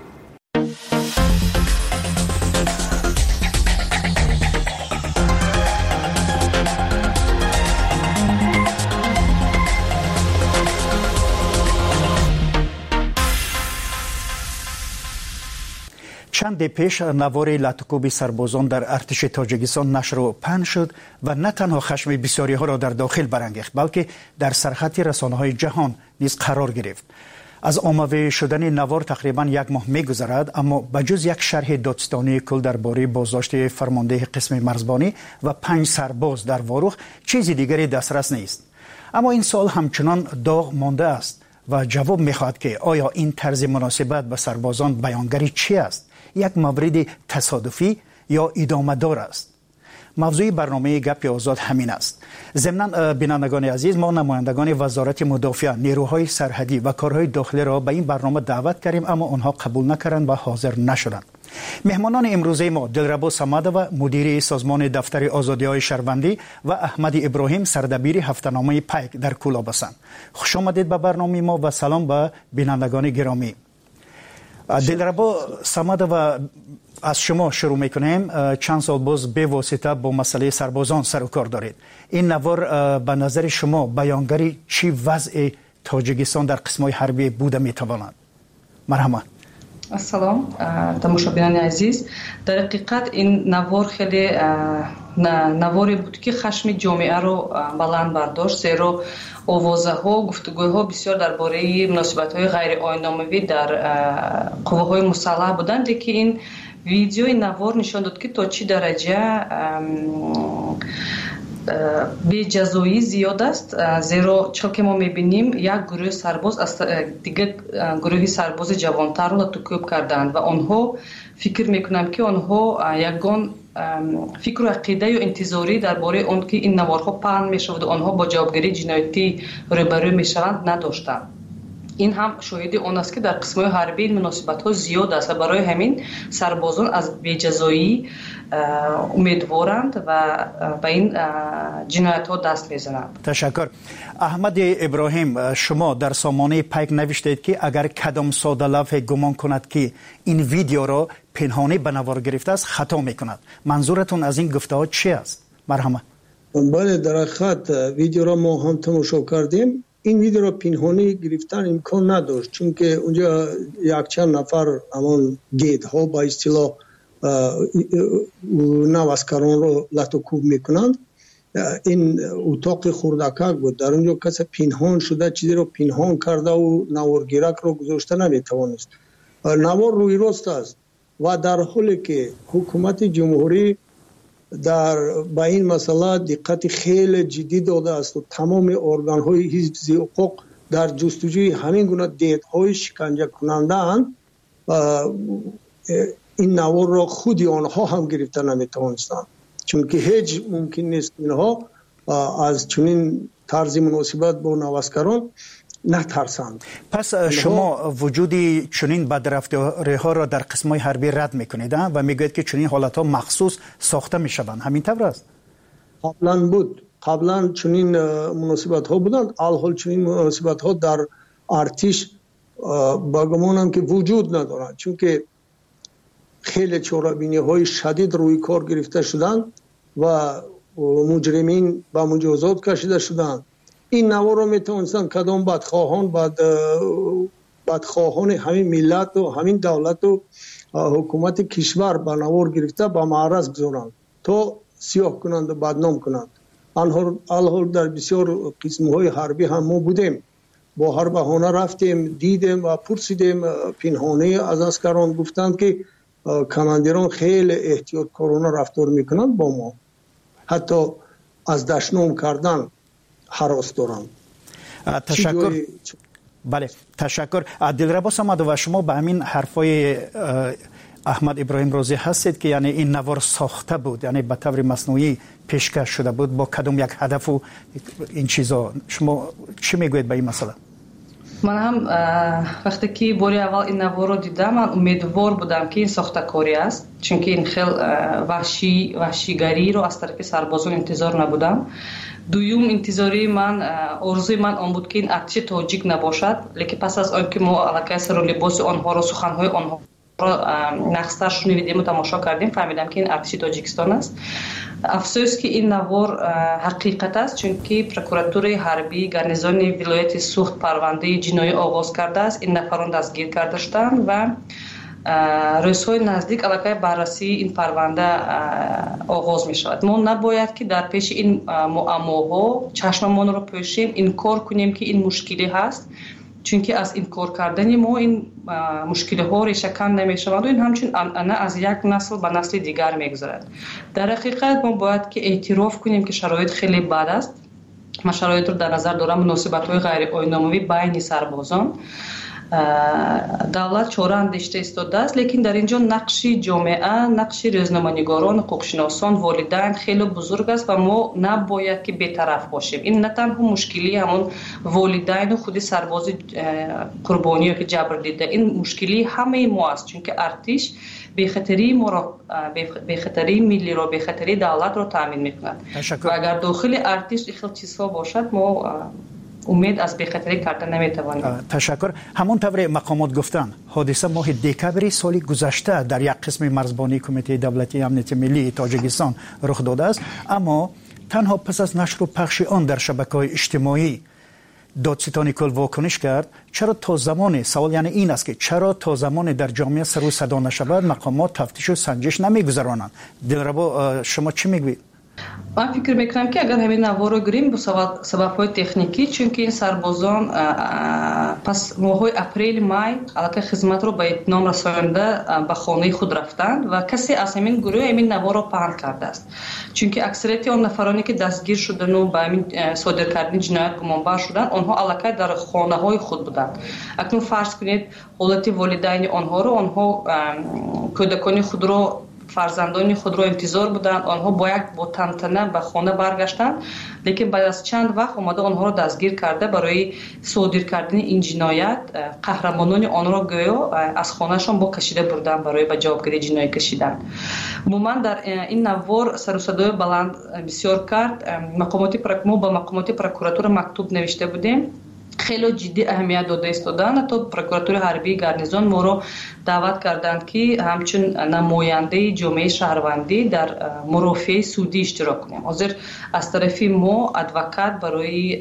[SPEAKER 6] чанде пеш навори латукуби сарбозон дар артиши тоҷикистон нашру паҳн шуд ва на танҳо хашми бисёриҳоро дар дохил барангехт, балки дар сархати расонаҳои ҷаҳон низ қарор гирифт. аз оммавӣ шудани навор тақрибан 1 моҳ мегузарад, аммо ба ҷуз як шарҳи додистонии кул дар бораи боздошти фармондеҳи қисми марзбонӣ ва 5 сарбоз дар ворух чизи дигари дастрас нест. аммо ин суол ҳамчунон доғ мондааст ва ҷавоб мехоҳад, ки оё ин тарзи муносибат ба сарбозон баёнгари чӣ аст? як мавриди тасодуфӣ ё идомадор аст? мавзӯи барномаи гапи озод ҳамин аст. земнан бинандагони азиз, мо намояндагони вазорати мудофиа, нерӯҳои сарҳадӣ ва корҳои дохилиро ба ин барнома даъват кардем, аммо онҳо қабул накарданд ва ҳозир нашуданд. меҳмонони имрӯзаи мо Дилрабо Самадова, мудири созмони дафтари озодиҳои шаҳрвандӣ ва Аҳмади Иброҳим, сардабири ҳафтаномаи Пайк дар Кӯлобасан. хуш омадед ба барномаи мо ва салом ба бинандагони гиромӣ. Дилрабо Самадова, аз шумо шурӯъ мекунем. чанд сол боз бевосита бо масъалаи сарбозон сару кор доред. ин навор ба назари шумо баёнгари чӣ вазъи Тоҷикистон дар қисмҳои ҳарбӣ буда метавонад? марҳамат.
[SPEAKER 25] ассалом тамошобинони азиз, дар ҳақиқат ин навор хеле
[SPEAKER 2] навори буд ки хашми ҷомеаро баланд бардошт, зеро овозаҳо, гуфтугӯйҳо бисёр дар бораи муносибатҳои ғайриоиномавӣ дар қувваҳои мусаллаҳ буданд, лекин ин видеои навор нишон дод ки то чӣ дараҷа беҷазоӣ зиёд аст, зеро чунки ки мо мебинем як гурӯҳи сарбоз аз дигар гурӯҳи сарбози ҷавонтарро латукӯб карданд ва онҳо фикр мекунанд ки онҳо ягон фикру ақидаю интизорӣ дар бораи он ки ин наворҳо паҳн мешаваду онҳо бо ҷавобгарии ҷиноятӣ рӯбарӯ мешаванд надоштанд. ин ҳам шоҳиди он аст ки дар қисмҳои ҳарбӣ ин муносибатҳо зиёд аст ва барои ҳамин сарбозон аз беҷазоӣ умедворанд ва ба ин ҷиноятҳо даст мезананд.
[SPEAKER 6] ташаккур. аҳмади иброҳим, шумо дар сомонаи пайк навиштед ки агар кадом содалафе гумон кунад ки ин видеоро пинҳонӣ ба навор гирифтааст, хато мекунад. манзуратон аз ин гуфтаҳо чи аст? марҳамат.
[SPEAKER 3] бале, дар ҳақиқат видеоро мо ҳам тамошо кардем. این ویدیو را پنهانی گرفتن امکان نداشت، چون که اونجا یک چند نفر همان گیدها با اصطلاح نوسکران رو لطوکوب میکنند. این اتاق خردکک بود، در اونجا کسی پنهان شده چیزی رو پنهان کرده و نوارگیرک رو گذاشته نمیتوانست. نوار روی راست است و در حالی که حکومت جمهوری در با این مسئله دقت خیلی جدی داده است و تمام ارگان‌های حفظ حقوق در جستجوی همین گونه دیدهای شکنجه کننده اند. این نوار را خودی آنها هم گرفته نمیتوانستند، چون که هیچ ممکن نیست اینها از چنین طرز مناسبت با نوسکران نترسند.
[SPEAKER 6] پس شما وجودی چنین بدرفتاری‌ها را در قسم‌های حربی رد می‌کنید و میگویید که چنین حالت‌ها مخصوص ساخته می‌شوند. همین طور است؟
[SPEAKER 3] قبلا بود، قبلا چنین مناسبت‌ها بودند، الحال چنین مناسبت‌ها در ارتش با گمانم که وجود ندارند، چون که خیلی چاره‌بینی‌های شدید روی کار گرفته شدند و مجرمین به مجازات کشیده شدند. این نوار رو میتونستن کدام بدخواهان همین ملت و همین دولت و حکومت کشور به نوار گرفته به معرض بذارند تا سیاه کنند و بدنام کنند. الحال در بسیار قسمهای حربی هم ما بودیم، با هر بهانه رفتیم، دیدیم و پرسیدیم. پنهانی از عسکران گفتند که کماندیران خیلی احتیاطکارانه رفتار میکنند با ما، حتی از دشنام کردن حراس دارم.
[SPEAKER 6] تشکر. بله، تشکر. دلربا سمد و شما به همین حرفای احمد ابراهیم راضی هستید که یعنی این نوار ساخته بود، یعنی به طور مصنوعی پیشکش شده بود با کدام یک هدف و این چیزا؟ شما چی میگوید به این مسئله؟
[SPEAKER 2] من هم وقتی که باری اول این نوار رو دیدم من امیدوار بودم که این ساخته‌کاری است، چون که این خیلی وحشیگری رو از طرف سربازان انتظار نبودم. دوم انتظاری من، آرزوی من آن بود که این ارتش تاجیک نباشد، لیکن پس از آنکه ما علاقه سر و لباس آنها را، سخنهای آنها را نقصتر شنیدیم و تماشا کردیم، فهمیدم که این ارتش تاجیکستان است. افسوس که این نوار حقیقت است، چون که پروکوراتور حربی گارنیزون ولایت سوخت پرونده جنایی آغاز کرده است. این نفران دستگیر کرده شدند و روزهای نزدیک علاقه بررسی این پرونده آغاز می شود. ما نباید که در پیش این معماها چشممان رو پوشیم، انکار کنیم که این مشکلی هست، چون که از انکار کردن ما این مشکل ها ریشه‌کن نمی شود و این همچون انانه از یک نسل به نسل دیگر می گذرد. در حقیقت ما باید که اعتراف کنیم که شرایط خیلی بد است. ما شرایط رو در نظر دارم، مناسبت های غیر آیین‌آمیز بین سربازان. دولت چاره اندیشته ایستاده است، لیکن در اینجا نقش جامعه، نقش روزنامه‌نگاران، حقوق‌شناسان، والدین خیلی بزرگ است و ما نباید که بی‌طرف باشیم. این نه تنها مشکلی همون والدین و خود سرباز قربانی که جبر دیده، این مشکلی همه ما است، چون که ارتش بخطری ما را، بخطری ملی را، بخطری دولت را تامین می‌کند. و اگر داخل ارتش این چیزها باشد ما امید از بخطری کردن نمیتوانیم.
[SPEAKER 6] تشکر. همون طور مقامات گفتن حادثه ماه دکبر سال گذشته در یک قسم مرزبانی کمیته دولتی امنیت ملی تاجیکستان رخ داده است، اما تنها پس از نشر و پخش آن در شبکه‌های اجتماعی دادستان کل واکنش کرد. چرا تا زمان، سوال یعنی این است که چرا تا زمان در جامعه سر و صدا نشود مقامات تفتیش و سنجش نمیگذرانند؟ دلربا شما چی میگویید؟
[SPEAKER 2] من فکر میکنم که اگر همین نوار رو گیریم به سبب‌های تکنیکی، چون که این سربازان پس ماه‌های اپریل مای علاقه خدمت رو به اتمام رسانده به خانه خود رفتند و کسی از همین گروه همین نوار رو پهن کرده است، چون که اکثریت آن نفرانی که دستگیر شدن و به همین صادر کردن جنایت گمانبر شدند آنها علاقه در خانه‌های خود بودند. اکنون فرض کنید حالت والدین آنها کودکان خود رو، فرزندان خود را انتظار بودند، آنها باید با تنتنه به خانه برگشتند، لیکن بعد از چند وقت اومده آنها را دستگیر کرده برای صادر کردن این جنایت. قهرمانان آن را گویا از خانهشان با کشیده بردند برای به جوابگیری جنایت کشیدن. عموما در این نوار سر و صدای بلند بسیار کرد. ما با مقامات پروکراتور مکتوب نوشته بودیم، خیلی جدی اهمیت داده ایستادن. تا پروکراتور حربی گارنیزون ما رو دعوت کردند که همچون نماینده جامعه شهروندی در مرافعه سودی اشتراک کنیم. حاضر از طرف ما ادوکات برای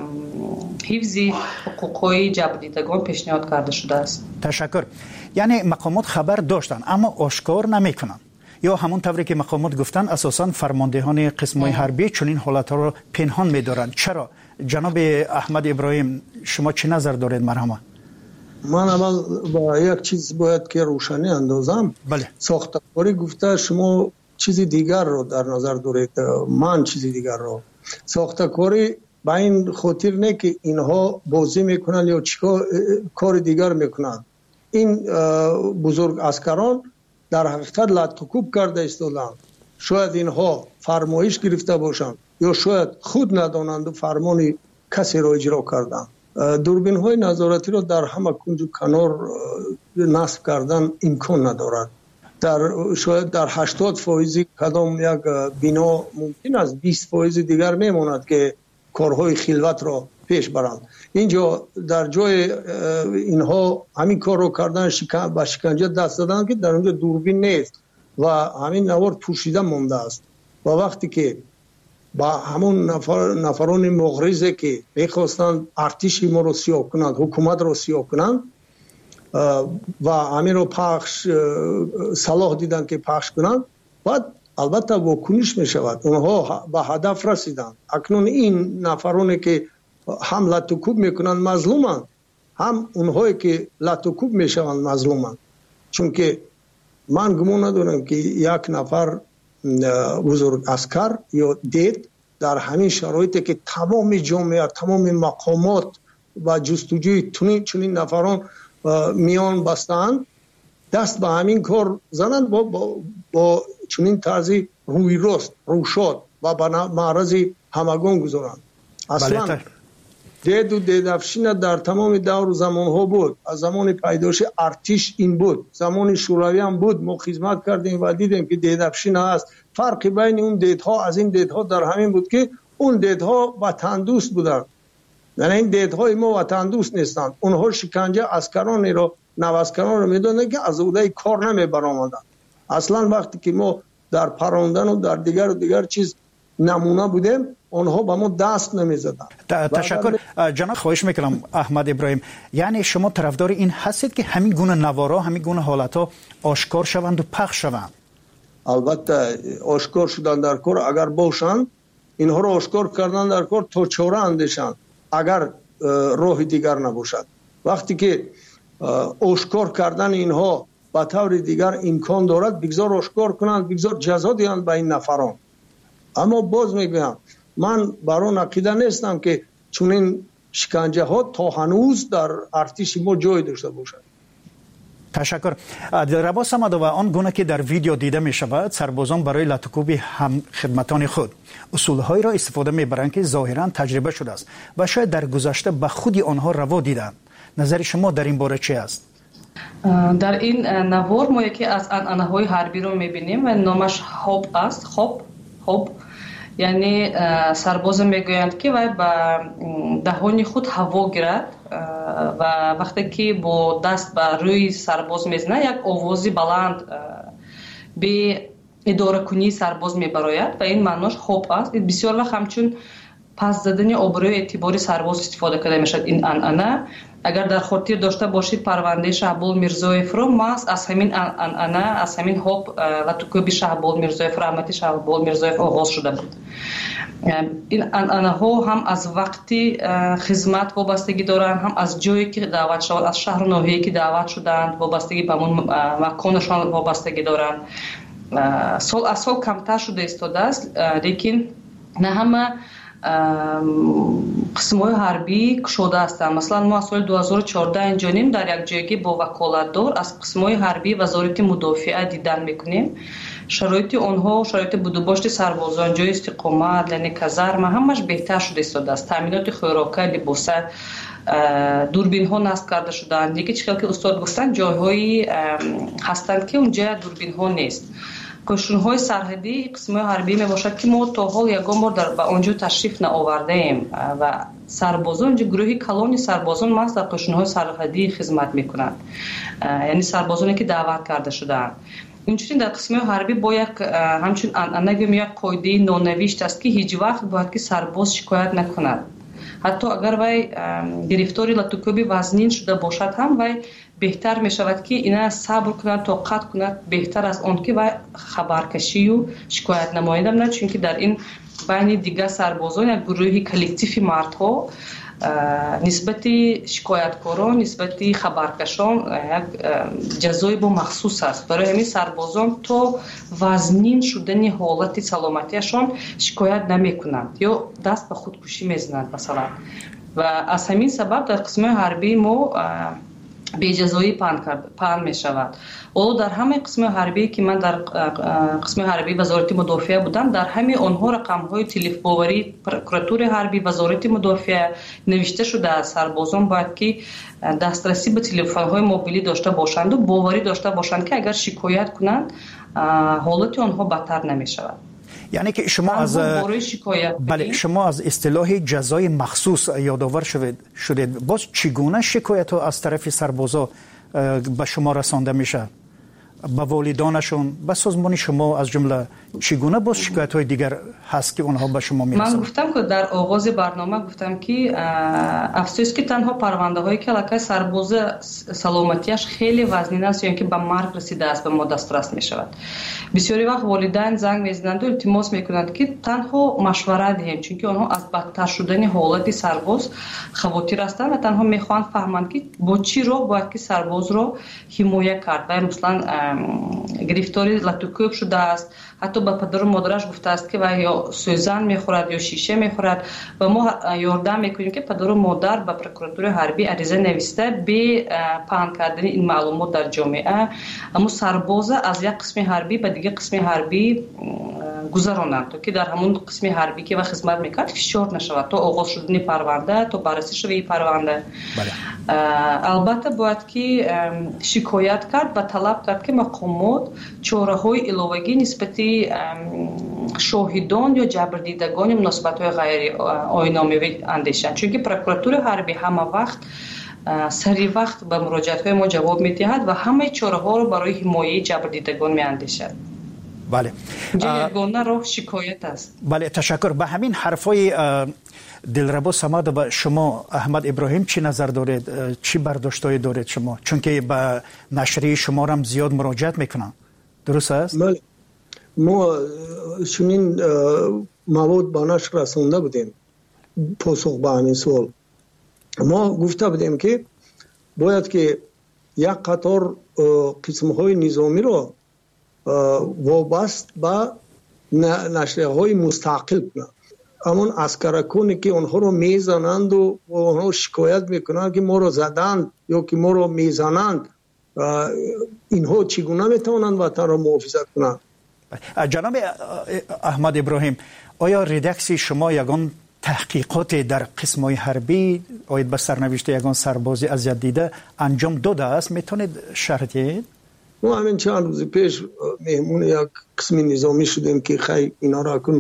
[SPEAKER 2] حفظ حقوق‌های جبردیدگان پیشنهاد کرده شده است.
[SPEAKER 6] تشکر. یعنی مقامات خبر داشتن اما آشکار نمیکنن، یا همون طوری که مقامات گفتن اساساً فرماندهان قسم‌های حربی چنین حالت‌ها رو پنهان می‌دارند. چرا؟ جناب احمد ابراهیم شما چه نظر دارید مرحمه؟
[SPEAKER 3] من اول با یک چیز باید که روشنی اندازم.
[SPEAKER 6] بله.
[SPEAKER 3] ساختکاری گفته شما چیزی دیگر رو در نظر دارید، من چیزی دیگر رو. ساختکاری با این خاطر نه که اینها بازی میکنن یا کار دیگر میکنن. این بزرگ اسکران در حقیقت لطکوب کرده ایستادند. شاید اینها فرمایش گرفته باشند یا شاید خود ندانند و فرمان کسی را اجرا کردند. دوربین های نظارتی را در همه کنج و کنار نصب کردن امکان ندارد. شاید در 80% کدام یک بنا ممکن است 20% دیگر میماند که کارهای خلوت را پیش برند. اینجا در جای اینها همین کار رو کردن با شکنجه دست دادن که در اونجا دوربین نیست و همین نوار پوشیده مانده است. و وقتی که با همون نفران مغرضه که میخواستند ارتش ما رو سیاه کنند، حکومت رو سیاه کنند و همین رو پخش صلاح دیدن که پخش کنند، بعد البته واکنش می شود. اونها به هدف رسیدند. اکنون این نفرانی که هم لطوکوب میکنند مظلومند، هم اونهایی که لطوکوب میشوند مظلومند. چون که من گمان ندارم که یک نفر بزرگ اسکر یا دید در همین شرایطی که تمام جامعه، تمام مقامات و جستجوی چنین نفران میان بستند، دست به همین کار زنند با چنین طرزی روی راست، روشاد و به معرض همگان گذارند. اصلا دید و دیدافشین در تمام دور و زمان ها بود. از زمان پیدایش ارتش این بود، زمان شوروی هم بود. ما خدمت کردیم و دیدیم که دیدافشین هست. فرق بین اون دیدها از این دیدها در همین بود که اون دیدها وطن دوست بودند، یعنی این دیدهای ما وطن دوست نیستند. اونها شکنجه اسکرانی رو، نواسکران رو میدونن که از عهده کار نمی برآمدند. اصلا وقتی که ما در پراندن و در دیگر چیز نمونه بودیم، اونها با ما دست نمیزدن.
[SPEAKER 6] تشکر. جناب خواهش میکنم احمد ابراهیم، یعنی شما طرفدار این هستید که همین گونه نوارا، همین گونه حالتها آشکار شوند و پخش شوند؟
[SPEAKER 3] البته آشکار شدن در کار اگر باشند، اینها رو آشکار کردن در کار تا چاره اندیشند اگر راه دیگر نباشد. وقتی که آشکار کردن اینها به طور دیگر امکان دارد، بگذار آشکار کنند، بگذار جزا دهند به این نفران. اما باز میگم من برای عقیده نیستم که چنین شکنجه ها تا هنوز در ارتش ما جای داشته باشد.
[SPEAKER 6] تشکر. رباس سمدو و آن گونه که در ویدیو دیده می شود، سربازان برای لطکوب هم خدمتان خود اصولهایی را استفاده می برند که ظاهرا تجربه شده است و شاید در گذشته به خودی آنها روا دیدند. نظر شما در این باره چی است؟
[SPEAKER 2] در این نوار ما یکی از انعنه‌های حربی رو می بینیم و نامش خوب است. خوب یعنی سرباز میگویند که وای با دهان خود هوا گیرد و وقتی که با دست بر روی سرباز میزنه یک آوازی بلند به اداره کنی سرباز میبراید و این معناش خوب است. بسیار وقت همچون پس زدن آبروی اعتباری سرباز استفاده کرده میشد این انعنه. اگر در خاطر داشته باشید پرونده شهبال میرزایف رو ما از همین از همین هوب لاتوکوبی شهبال میرزایف رحمتی شهبال میرزایف آغاز شده بود. این ها هم از وقتی خدمت وابستگی دارند، هم از جایی که دعوت شد، از شهر و ناحیه‌ای که دعوت شدند وابستگی به اون مکانشان وابستگی دارند. سال از سال کمتر شده ایستاده است، لیکن نه همه قسم‌های حربی کشوده هستند. مثلا ما سال 2014 اینجانیم در یک جایگی با وکالتدار از قسم‌های حربی وزارت مدافعه دیدن میکنیم. شرایط آنها، شرایط بودوباشت سربازان، جای استقامت، یعنی کازارم همش بهتر شده ایستاده است. تامینات خوراکی، لباس، دوربین ها نصب کرده شدند. دیگه چیزی که استاد گفتن جایهایی هستند که اونجا دوربین ها نیست. کشون های سرحدی قسم حربی می باشد که ما تا حال یگان بار در آنجا تشریف نآورده ایم و سربازان اینجا گروهی کلانی سربازان ما در کشون های سرحدی خدمت میکنند، یعنی سربازانی که دعوت کرده شدند. اینجوری در قسم حربی با یک همچون انگم یک قاعده نانوشته است که هیچ وقت باید که سرباز شکایت نکند. حتی اگر وی گرفتاری لاتوکوبی وزنین شده باشد هم وی بهتر می شود که اینا صبر کند، طاقت کند، بهتر از اون که وی خبرکشی و شکایت نمایید. نه چون که در این بین دیگه سربازان یک گروهی کلکتیفی مردها نسبتی شکایتکاران، نسبتی خبرکشان یک جزای با مخصوص است. برای همین سربازان تو وزنین شدن حالت سلامتیشان شکایت نمی کنند یا دست به خودکشی می زنند مثلا. و از همین سبب در قسم حربی ما به جزایی پهن می شود. او در همه قسم حربی که من در قسم حربی وزارت مدافعه بودم، در همه آنها رقم های تلف باوری پروکراتور حربی وزارت مدافعه نوشته شده است. سربازان باید که دسترسی به تلفن های موبیلی داشته باشند و باوری داشته باشند که اگر شکایت کنند حالت آنها بدتر نمی شود.
[SPEAKER 6] یعنی که شما از اصطلاح جزای مخصوص یادآور شدید. باز چگونه شکایت ها از طرف سربازا به شما رسانده میشه؟ به والدانشون، به سازمان شما از جمله چگونه باز شکایت های دیگر هست که اونها به شما میرسند؟
[SPEAKER 2] من گفتم که در آغاز برنامه گفتم که افسوس که تنها پرونده هایی که علاقه سرباز سلامتیش خیلی وزنین است یا اینکه به مرگ رسیده است به ما دسترس می شود. بسیاری وقت والدین زنگ میزنند و التماس میکنند که تنها مشوره دهیم، چون که آنها از بدتر شدن حالت سرباز خواطر هستند و تنها میخوان فهمند که با چی راه باید که سرباز رو حمایت کرد. و مثلا گرفتاری لاتوکوب شده است، حتی به پدر و مادرش گفته است که و یا سوزن میخورد یا شیشه میخورد و ما یاردم میکنیم که پدر و مادر به پروکراتور حربی عریضه نوشته به پهن کردن این معلومات در جامعه، اما سرباز از یک قسم حربی به دیگه قسم حربی گذرانند تا که در همون قسم حربی که و خدمت میکرد فشار نشود تا آغاز شدن پرونده، تا بررسی شوی پرونده. البته باید که شکایت کرد و طلب کرد که مقامات چاره‌های علاوه‌ای نسبتی شاهدان یا جبردیدگان یا مناسبت‌های غیر آیین‌نامه‌ای اندیشند، چون که پروکراتور حربی همه وقت سری وقت به مراجعات‌های ما جواب می‌دهد و همه چاره‌ها رو برای حمایت جبردیدگان می‌اندیشد.
[SPEAKER 6] بله.
[SPEAKER 2] یگانه راه شکایت است.
[SPEAKER 6] بله، تشکر. به همین حرفای دلربا سماد و شما احمد ابراهیم چی نظر دارید؟ چی برداشتایی دارید شما؟ چون که به نشریه شما هم زیاد مراجعت میکنن. درست است؟
[SPEAKER 3] بله. ما چنین مواد به نشر رسونده بودیم پاسخ به همین سوال. ما گفته بودیم که باید که یک قطار قسم‌های نظامی را وابست به نشریه های مستقل کنند. همون عسکرکانی که آنها رو میزنند و آنها شکایت میکنند که ما رو زدند یا که ما رو میزنند، اینها چگونه میتوانند وطن را محافظت کنند؟
[SPEAKER 6] جناب احمد ابراهیم، آیا ریدکسی شما یگان تحقیقات در قسم‌های حربی آید به سرنوشت یگان سربازی اذیت دیده انجام داده است؟ میتونید شرح دهید؟
[SPEAKER 3] ما همین چند روز پیش مهمون یک قسم نظامی شدیم که خیلی اینا را کن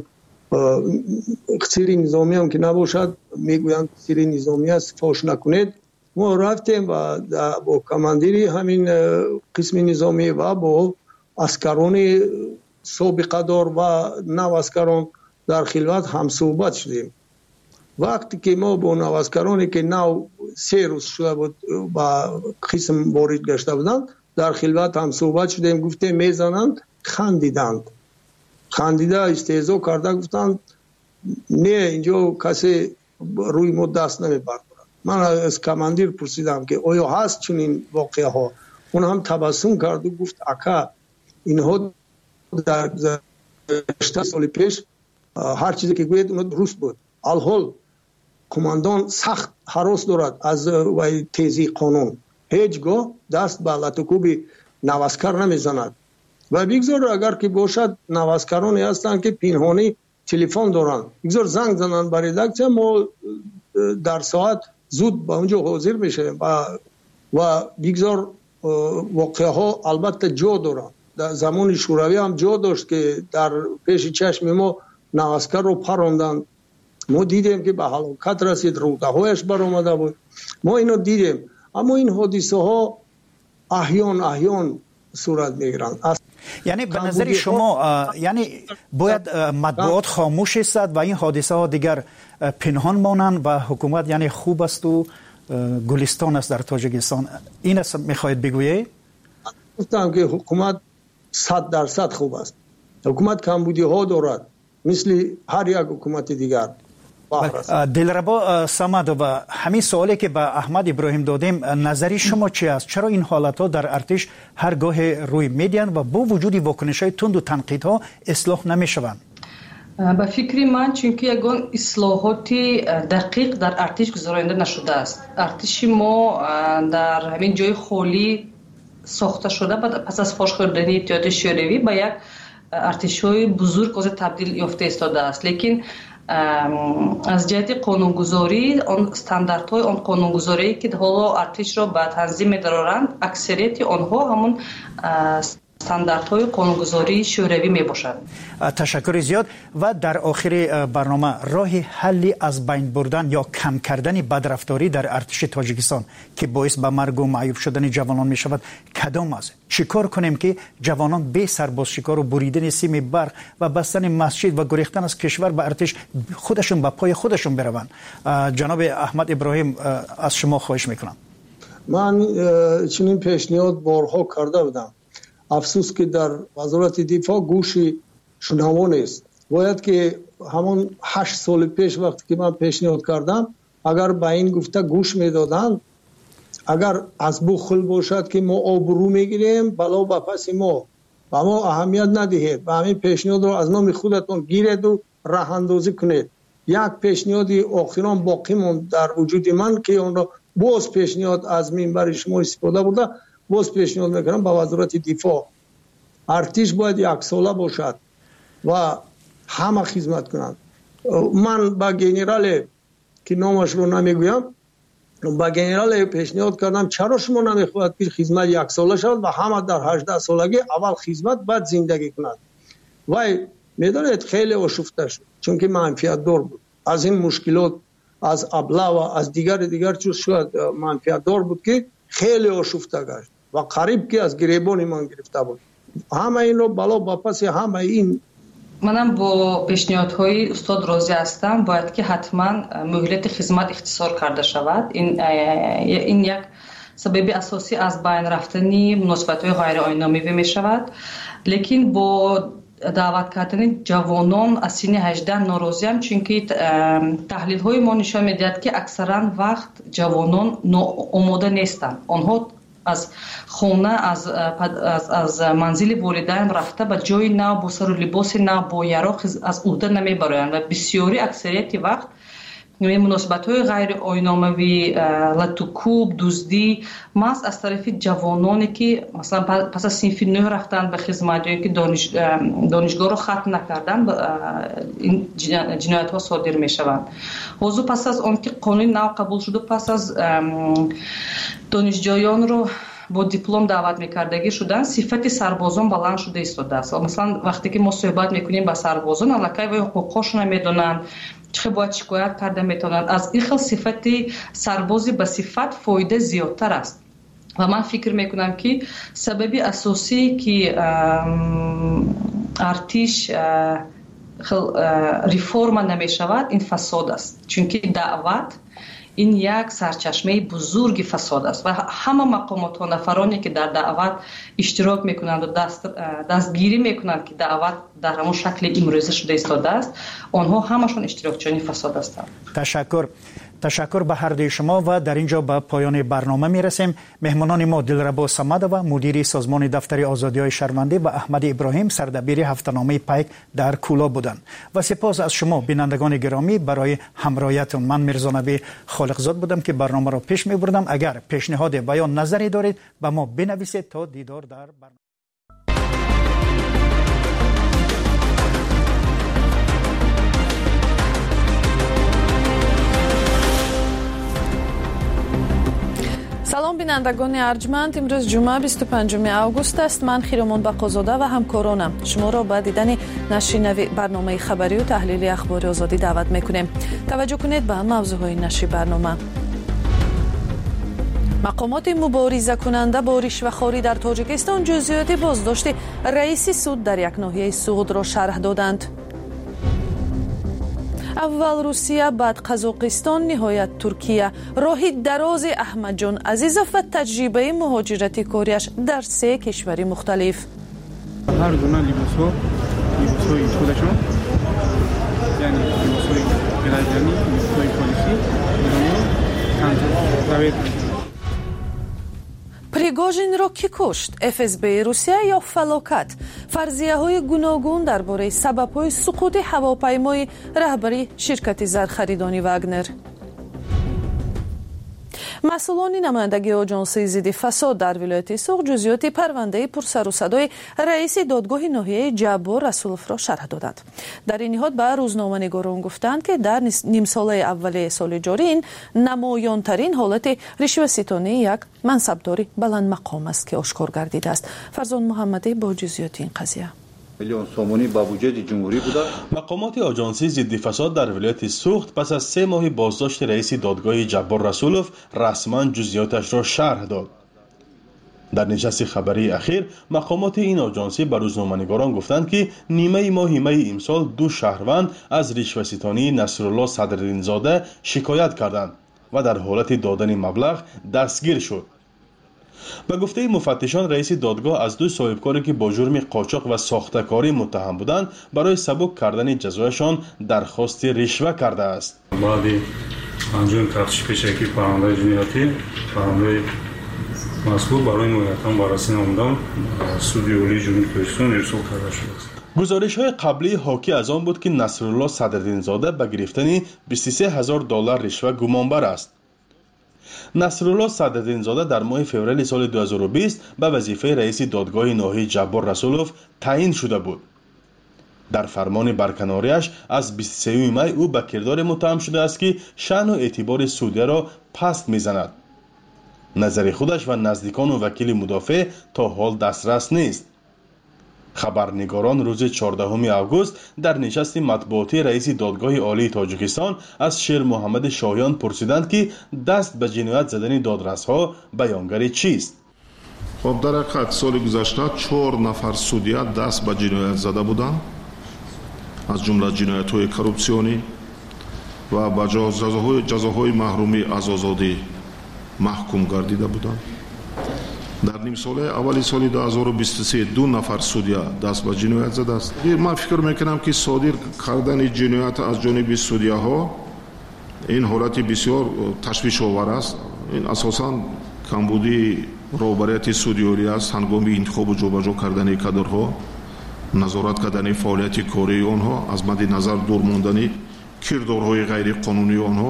[SPEAKER 3] سری نظامی هم که نباشد میگویند سری نظامی است فاش نکنید. ما رفتیم و با کماندیری همین قسم نظامی و با عسکران سابقه دار و نو عسکران در خلوت هم صحبت شدیم وقتی که ما با نوازکارانی که نو 3 روز شده بود با قسم وارد گشته بودند در خلوت هم صحبت شدیم، گفتیم میزنند، خندیده استهزا کرده، گفتند نه اینجا کسی روی ما دست نمیبرد. من از کماندیر پرسیدم که آیا هست چنین واقعه ها؟ اون هم تبسم کرد و گفت اکا اینها در 8 سال پیش هر چیزی که گوید اون درست بود. الحال کماندان سخت هراس دارد از تیزی قانون، هیچگاه دست به لطکوب نوازکار نمیزند و بگذار اگر که باشد نوازکارانی هستند که پنهانی تلفن دارند، بگذار زنگ زنند برای ردکسیون، ما در ساعت زود با اونجا حاضر میشیم و بگذار واقعه ها البته جا دارند. در زمان شوروی هم جا داشت که در پیش چشم ما نوازکار رو پراندن، ما دیدیم که به هلاکت رسید، روده هایش بر آمده بود، ما اینو دیدیم. اما این حادثه ها احیان صورت میگیرند.
[SPEAKER 6] یعنی به نظر شما یعنی باید مطبوعات خاموش است و این حادثه ها دیگر پنهان مانند و حکومت یعنی خوب است و گلستان است در تاجیکستان، این است میخواید بگویید؟
[SPEAKER 3] گفتم که حکومت 100% خوب است. حکومت کمبودی ها دارد مثل هر یک حکومت دیگر.
[SPEAKER 6] دلربا صمد و همین سوالی که به احمد ابراهیم دادیم، نظری شما چی است؟ چرا این حالت ها در ارتش هرگاه روی میدین و با وجود واکنش های تند و تنقیدها اصلاح نمی شوند؟
[SPEAKER 2] به فکر من چون که یگان اصلاحات دقیق در ارتش گذرانده نشده است. ارتش ما در همین جای خالی ساخته شده پس از فاش خوردن اتحاد شوروی به یک ارتش‌های بزرگ از تبدیل یافته ایستاده است. لیکن از جهت قانونگذاری آن استانداردهای آن قانونگذاری که حالا ارتش را به تنظیم می‌دارند، اکثریت آنها همون استانداردهای قانونگذاری شوروی میباشد.
[SPEAKER 6] تشکر زیاد. و در آخر برنامه راه حلی از بین بردن یا کم کردن بدرفتاری در ارتش تاجیکستان که باعث به مرگ و معیوب شدن جوانان می شود کدام است؟ چیکار کنیم که جوانان بی سرباز شکار و بریدن سیم برق و بستن مسجد و گریختن از کشور به ارتش خودشون به پای خودشون بروند؟ جناب احمد ابراهیم از شما خواهش میکنم.
[SPEAKER 3] من چنین پیشنهاد بارها کرده بودم. افسوس که در وزارت دفاع گوشی شنوا نیست. باید که همون 8 سال پیش وقتی که من پیشنهاد کردم اگر به این گفته گوش میدادن، اگر از بخل باشد که ما آبرو میگیریم بلا به پس ما و ما اهمیت ندهید و همین پیشنهاد رو از نام خودتون گیرید و راه اندازی کنید. یک پیشنهاد آخران باقی موند در وجود من که اون رو باز پیشنهاد از منبر شما استفاده بوده، باز پیشنهاد میکنم به وزارت دفاع. ارتش باید 1 ساله باشد و همه خدمت کنند. من با گنرال که نامش رو نمیگویم، با گنرال پیشنهاد کردم چرا شما نمیخواهید که خدمت 1 ساله شود و همه در 18 سالگی اول خدمت بعد زندگی کنند. وای میدونید خیلی آشفته شد چون که منفعت دار بود. از این مشکلات از ابلا و از دیگر چیز شد منفعت دار بود که خیلی آشفته گشت و قریب که از گریبان من گرفته بود. همه این رو بلا با پس همه این.
[SPEAKER 2] منم با پیشنهادهای استاد راضی هستم. باید که حتما مهلت خدمت اختصار کرده شود. این یک سبب اساسی از بین رفتن مناسبت‌های غیر آیین‌نامه‌ای می شود. لیکن با دعوت کردن جوانان از سن 18 ناراضی ام، چون که تحلیل های ما نشان میدهد که اکثرا وقت جوانان آماده نیستند. آنها از خانه از منزل والدین رفته به جای نو با سر و لباس نو با یراق از عهده نمیبرند و بسیاری اکثریت وقت مناسبت‌های غیر آیین‌نامه‌ای، لطوکوب، دزدی محض از طرف جوانانی که مثلا پس از صنف 9 رفتن به خدمت یا که دانشگاه رو ختم نکردن این جنایت‌ها صادر می‌شوند. حضور پس از آنکه قانون نو قبول شده، پس از دانشجویان رو با دیپلم دعوت میکردگی شدن، صفت سربازان بلند شده ایستاده است. مثلا وقتی که ما صحبت میکنیم با سربازان الکی و حقوقشون نمیدونن، چه باید شکایت کرده میتونن. از این خیلی صفت سربازی به صفت فایده زیادتر است و من فکر میکنم که سبب اساسی که ارتش реформа намешавад, ин фасод аст. Чунки даъват ин як сарчашмаи бузурги фасод аст ва ҳама мақомотҳо нафароне ки дар даъват иштирок мекунанд ва дастгирӣ мекунанд ки даъват дар ҳамон шакли имрӯза шуда истодааст, онҳо ҳамашон иштирокчиёни фасод ҳастанд.
[SPEAKER 6] تشکر به هر دوی شما و در اینجا به پایان برنامه می رسیم. مهمانان ما دلربا صمدova مدیر سازمان دفتر آزادی‌های شهروندی و احمد ابراهیم سردبیر هفته‌نامه پیک در کولا بودند. و سپاس از شما بینندگان گرامی برای همراهیتون. من میرزا نبی خالقزاد بودم که برنامه را پیش می بردم. اگر پیشنهاد و یا نظری دارید به ما بنویسید تا دیدار در برنامه.
[SPEAKER 1] салом бинандагони арҷманд, имрӯз ҷумъа 25 август аст. ман хиромон бақозода ва ҳамкоронам шуморо ба дидани нашри нави барномаи хабарию таҳлили ахбори озодӣ даъват мекунем. таваҷҷӯҳ кунед ба мавзӯъҳои нашри барнома. мақомоти муборизакунанда бо ришвахорӣ дар тоҷикистон ҷузъиёти боздошти раиси суд дар як ноҳияи суғдро шарҳ доданд. аввал русия, баъд қазоқистон, ниҳоят туркия. роҳи дарози аҳмадҷон азизов ва таҷрибаи муҳоҷирати корияш дар 3 кишвари мухталиф.
[SPEAKER 4] ҳар гуна либосҳои худашон, яъне либосҳои гражданӣ, либосҳои полисӣ,
[SPEAKER 1] Пригожинро кӣ кушт? ФСБ Русия ё фалокат? Фарзияҳои гуногун дар бораи сабабҳои суқути ҳавопаймои раҳбари ширкати зархаридони Вагнер. масъулони намояндагии оҷонсии зидди фасод дар вилояти Суғд ҷузъиёти парвандаи пурсару садои раиси додгоҳи ноҳияи Ҷаббор Расуловро шарҳ доданд. дар ин ниҳод ба рӯзноманигорон гуфтанд, ки дар нимсолаи аввалияи соли ҷорӣ ин намоёнтарин ҳолати ришваситонии як мансабдори баландмақом аст, ки ошкор гардидааст. Фарзон Муҳаммадӣ бо ҷузъиёти ин қазия.
[SPEAKER 5] миллион сомонӣ ба буҷети ҷумҳурӣ буда. мақомоти оҷонсии зидди фасод дар вилояти Суғд пас аз 3 моҳи боздошти раиси додгоҳи Ҷаббор Расулов расман ҷузъиёташро шарҳ дод. дар нишасти хабарии ахир мақомоти ин оҷонсӣ ба рӯзноманигорон гуфтанд, ки нимаи моҳи майи имсол 2 шаҳрванд аз ришваситонии Насрулло Садриддинзода шикоят карданд ва дар ҳолати додани маблағ дастгир шуд. ба гуфтаи муфаттишон, раиси додгоҳ аз 2 соҳибкоре ки бо ҷурми қочоқ ва сохтакорӣ муттаҳам буданд, барои сабук кардани ҷазояшон дархости ришва кардааст.
[SPEAKER 10] баъди анҷоми тафтиши пешакӣ парвандаи ҷиноятӣ, парвандаи мазкур барои ноҳоятан баррасӣ намудан суди олии ҷумҳурии Тоҷикистон ирсол карда шудааст. гузоришҳои қаблии ҳокӣ аз он буд, ки Насрулло Садриддинзода ба гирифтани $23000 ришва гумонбар аст. Насрулло Садриддинзода дар моҳи феврали соли 2020 ба вазифаи раиси додгоҳи ноҳияи Ҷаббор Расулов таъин шуда буд. дар фармони барканорияш аз 23 май ӯ ба кирдоре муттаҳам шудааст, ки шаъну эътибори судяро паст мезанад. назари худаш ва наздикону вакили мудофеъ то ҳол дастрас нест. хабарнигорон рӯзи 14 август дар нишасти матбуотии раиси додгоҳи олии Тоҷикистон аз Шермуҳаммади Шоҳиён пурсиданд, ки даст ба ҷиноят задани додрасҳо баёнгари чист.
[SPEAKER 25] خب در حقیقت سال گذشته 4 نفر судя دست به جنایت زده بودند، از جمله جنایت‌های کرپسیونی و با جزاهای محرومی از آزادی محکوم گردیده بودند. در نیم سال اولی سال 2023 2 نفر судя دست به جنایت زده است. من فکر میکنم که صادر کردن جنایت از جانب судяها این حالت بسیار تشویش آور است. این اساساً کمبودی رهبریت سودیوری است. هنگام انتخاب و جابجا کردن کادرها، نظارت کردن فعالیت کاری آنها، از مد نظر دور ماندن کردارهای غیر قانونی آنها.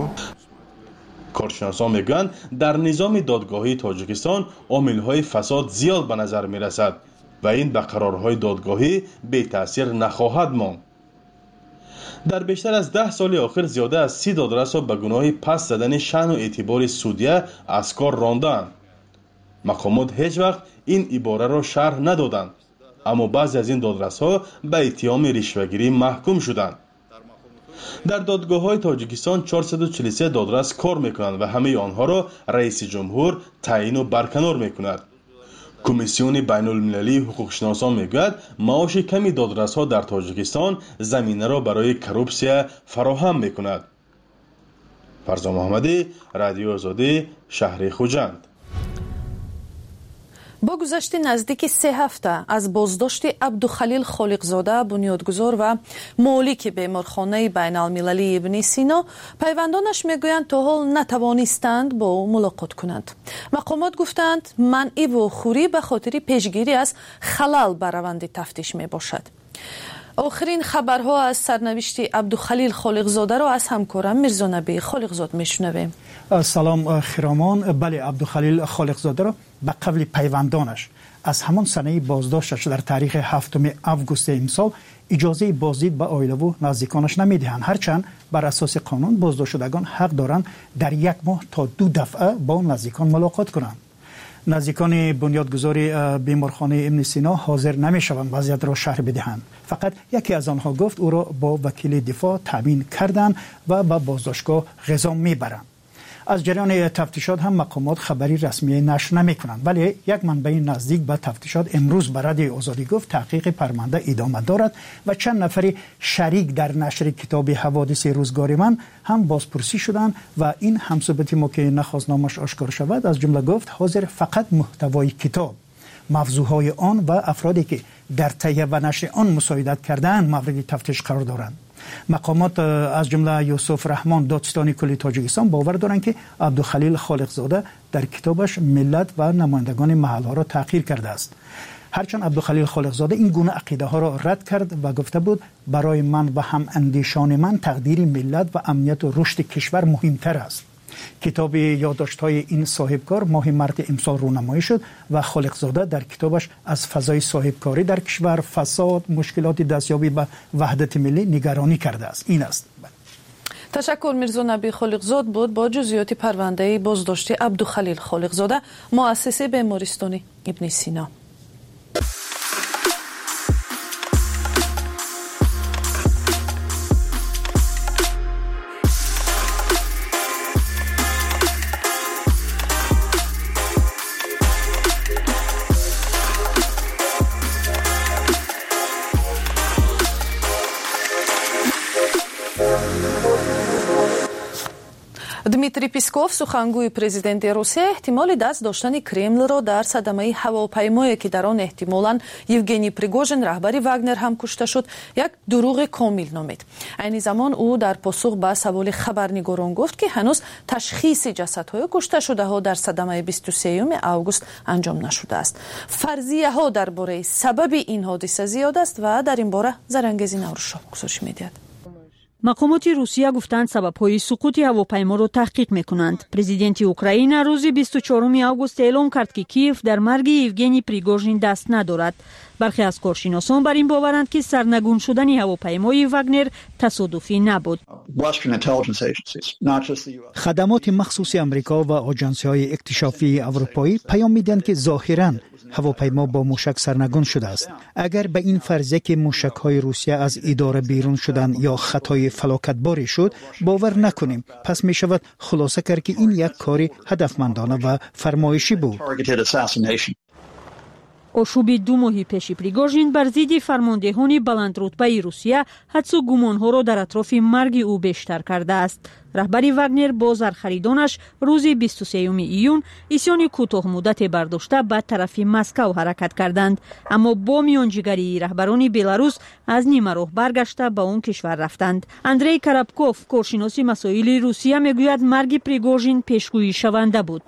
[SPEAKER 5] کارشناسان میگویند در نظام دادگاهی تاجیکستان عامل‌های فساد زیاد به نظر میرسد و این به قرارهای دادگاهی بی تاثیر نخواهد ماند. در بیشتر از 10 سال آخر زیاده از 30 دادرس را به گناه پس زدن شأن و اعتبار سودیه از کار راندند. مقامات هیچ وقت این عباره را شرح ندادند، اما بعضی از این دادرس ها به اتهام رشوه‌گیری محکوم شدند. در دادگاه‌های تاجیکستان 443 دادرس کار میکنند و همه آنها را رئیس جمهور تعیین و برکنار میکند. کمیسیون بین المللی حقوقشناسان میگوید معاش کمی دادرس‌ها در تاجیکستان زمینه را برای کروپسیا فراهم میکند. فرزا محمدی، رادیو آزادی، شهر خوجند.
[SPEAKER 1] با گذشت نزدیک 3 هفته از بازداشت عبدالخلیل خالقزاده بنیادگذار و مالک بیمارخانه بین المللی ابن سینا، پیوندانش میگویند تا حال نتوانستند با او ملاقات کنند. مقامات گفتند منع واخوری به خاطر پیشگیری از خلل بر روند تفتیش می باشد. آخرین خبرها از سرنوشت عبدالخلیل خالقزاده را از همکارم میرزا نبی خالقزاد میشنویم.
[SPEAKER 6] سلام خرامان. بله، عبدالخلیل خالقزاده را به قول پیوندانش از همان سنه بازداشتش در تاریخ 7 آگوست امسال اجازه بازدید به عائله و نزدیکانش نمیدهند، هرچند بر اساس قانون بازداشت شدگان حق دارند در 1 ماه تا 2 دفعه با نزدیکان ملاقات کنند. نزدیکان بنیادگذار بیمارخانه ابن سینا حاضر نمیشوند وضعیت را شرح بدهند. فقط یکی از آنها گفت او را با وکیل دفاع تامین کردند و به بازداشتگاه غذا میبرند. از جریان تفتیشات هم مقامات خبری رسمی نشر نمی‌کنند، ولی یک منبع نزدیک به تفتیشات امروز به رادیو آزادی گفت تحقیق پرونده ادامه دارد و چند نفر شریک در نشر کتاب حوادث روزگار من هم بازپرسی شدند و این همصحبت ما که نخواست نامش آشکار شود از جمله گفت حاضر فقط محتوای کتاب، موضوعهای آن و افرادی که در تهیه و نشر آن مساعدت کردند مورد تفتیش قرار دارند. مقامات از جمله یوسف رحمان دادستانی کلی تاجیکستان باور دارند که عبدالخلیل خالقزاده در کتابش ملت و نمایندگان محل‌ها را تحقیر کرده است. هرچند عبدالخلیل خالقزاده این گونه عقیده ها را رد کرد و گفته بود برای من و هم اندیشان من تقدیر ملت و امنیت و رشد کشور مهمتر است. کتاب یادداشت‌های این صاحبکار ماه مارس امسال رونمایی شد و خالقزاده در کتابش از فضای صاحبکاری در کشور، فساد، مشکلات دستیابی به وحدت ملی نگرانی کرده است. این است.
[SPEAKER 1] تشکر. میرزا نبی خالقزاد بود با جزئیات پرونده بازداشت عبدالخلیل خالقزاده، مؤسسه بیمارستان ابن سینا. دمیتری پیسکوف سخنگوی پرزیدنت روسیه احتمال دست داشتن کرمل را در صدمه هواپیمایی که در آن احتمالاً یوگنی پریگوژن رهبر واگنر هم کشته شد یک دروغ کامل نامید. عین زمان او در پاسخ به سوال خبرنگاران گفت که هنوز تشخیص جسدهای کشته شده ها در صدمه 23 آگوست انجام نشده است. فرضیه ها درباره سبب این حادثه زیاد است و در این باره زرانگزی نوروشا گزارش می‌دهد.
[SPEAKER 7] مقامات روسیه گفتند سبب‌های سقوط هواپیما را تحقیق می‌کنند. پرزیدنت اوکراین روز 24 آگوست اعلام کرد که کیف در مرگ یوگنی پریگوژین دست ندارد. برخی از کارشناسان بر این باورند که سرنگون شدن هواپیمای واگنر تصادفی نبود.
[SPEAKER 6] خدمات مخصوص امریکا و آژانس‌های اکتشافی اروپایی پیام میدن که ظاهراً هواپیما با موشک سرنگون شده است. اگر به این فرضیه که موشک‌های روسیه از اداره بیرون شدن یا خطای فلاکتباری شد باور نکنیم، پس می شود خلاصه کرد که این یک کاری هدفمندانه و فرمایشی بود.
[SPEAKER 7] آشوب 2 ماه پیش پریگوژین بر ضد فرماندهان بلندرتبه روسیه حدس و گمان‌ها را در اطراف مرگ او بیشتر کرده است. رهبر واگنر با زرخریدانش روز 23 ایون اسیان کوتاه مدت برداشته به طرف مسکو حرکت کردند، اما با میانجیگری رهبران بلاروس از نیمه راه برگشته به اون کشور رفتند. اندری کرابکوف کارشناس مسائل روسیه میگوید مرگ پریگوژین پیشگویی شونده بود.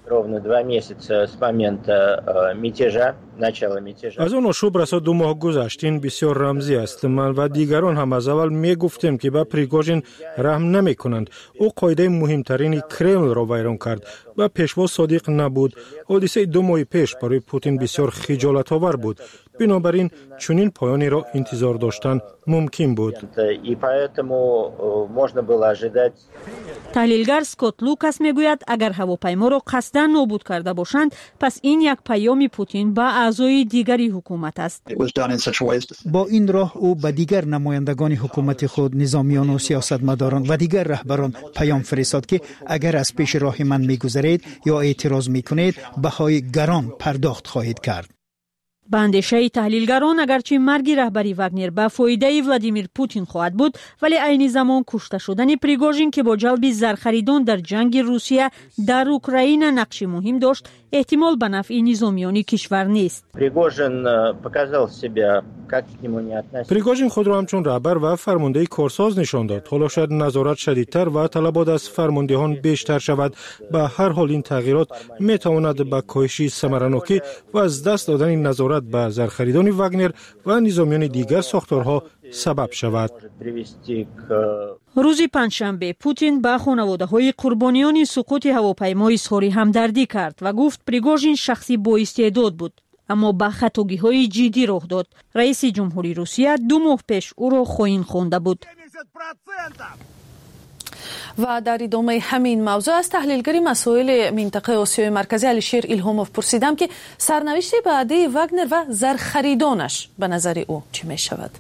[SPEAKER 8] از اون آشوب رسا 2 ماه گذشت. این بسیار رمزی است. من و دیگران هم از اول میگفتیم که به پریگوژین رحم نمیکنند. او قاعده مهمترین کرمل را ویران کرد و پیشوا صادق نبود. حادثه 2 ماه پیش برای پوتین بسیار خجالت آور بود. بنابراین چنین پایانی را انتظار داشتن ممکن بود.
[SPEAKER 7] تحلیلگر اسکات لوکاس میگوید اگر هواپیما را قصدا نابود کرده باشند پس این یک پیام پوتین به اعضای دیگری حکومت است.
[SPEAKER 6] با این راه او به دیگر نمایندگان حکومت خود، نظامیان و سیاستمداران و دیگر رهبران پیام فرستاد که اگر از پیش راه من میگذرید یا اعتراض میکنید بهای گران پرداخت خواهید کرد.
[SPEAKER 7] با اندیشه تحلیلگران اگرچه مرگ رهبری واگنر به فایده ولادیمیر پوتین خواهد بود، ولی عین زمان کشته شدن پریگوژین که با جلب زرخریدان در جنگ روسیه در اوکراین نقش مهم داشت، احتمال به نفع نظامیان کشور نیست.
[SPEAKER 8] پریگوژین خود را همچون رهبر و فرمانده کارساز نشان داد. حالا شاید نظارت شدیدتر و طلبات از فرماندهان بیشتر شود. به هر حال این تغییرات می تواند به کاهش ثمراناکی و از دست دادن نظارت به زرخریدان واگنر و نظامیان دیگر ساختارها سبب شود.
[SPEAKER 7] روز پنجشنبه پوتین به خانواده‌های قربانیان سقوط هواپیما اظهار همدردی کرد و گفت پریگوژین شخصی با استعداد بود، اما به خطاگی‌های جدی رخ داد. رئیس جمهوری روسیه 2 ماه پیش او را خائن خوانده بود.
[SPEAKER 1] و در ادامه همین موضوع از تحلیلگر مسائل منطقه آسیای مرکزی الیشیر ایلهاموف پرسیدم که سرنوشت بعدی واگنر و زرخریدانش به نظر او چی می شود؟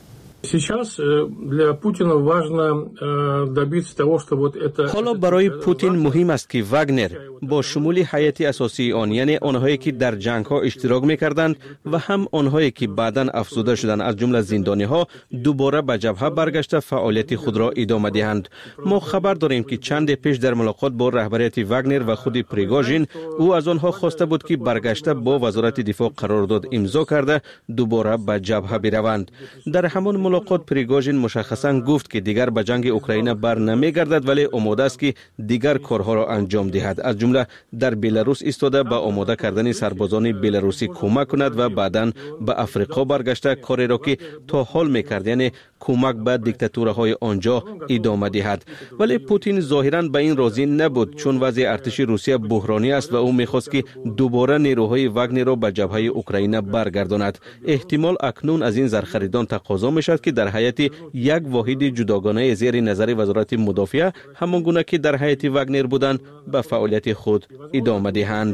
[SPEAKER 9] حالا برای پوتین مهم است که واگنر با شمول هیئت اساسی آن، یعنی آنهایی که در جنگ ها اشتراک می‌کردند و هم آنهایی که بعداً افسرده شدند از جمله زندانی‌ها، دوباره به جبهه برگشته فعالیت خود را ادامه دهند. ما خبر داریم که چند پیش در ملاقات با رهبریت واگنر و خود پریگوژین، او از آنها خواسته بود که برگشته با وزارت دفاع قرارداد امضا کرده دوباره به جبهه بروند. در همان ملاقات پریگوژین مشخصاً گفت که دیگر به جنگ اوکراین بر نمیگردد، ولی آماده است که دیگر کارها را انجام دهد. از جمله در بلاروس ایستاده به آماده کردن سربازان بلاروسی کمک کند و بعداً به افریقا برگشته کاری را که تا حال میکرد، یعنی کمک به دیکتاتورهای آنجا ادامه دهد. ولی پوتین ظاهراً به این راضی نبود، چون وضع ارتش روسیه بحرانی است و او میخواست که دوباره نیروهای واگنر را به جبهه اوکراین برگرداند. احتمال اکنون از این زرخریدان تقاضا میشد که در هیئت یک واحد جداگانه زیر نظر وزارت مدافع، همان گونه که در هیئت واگنر بودند، به فعالیت خود ادامه دهند.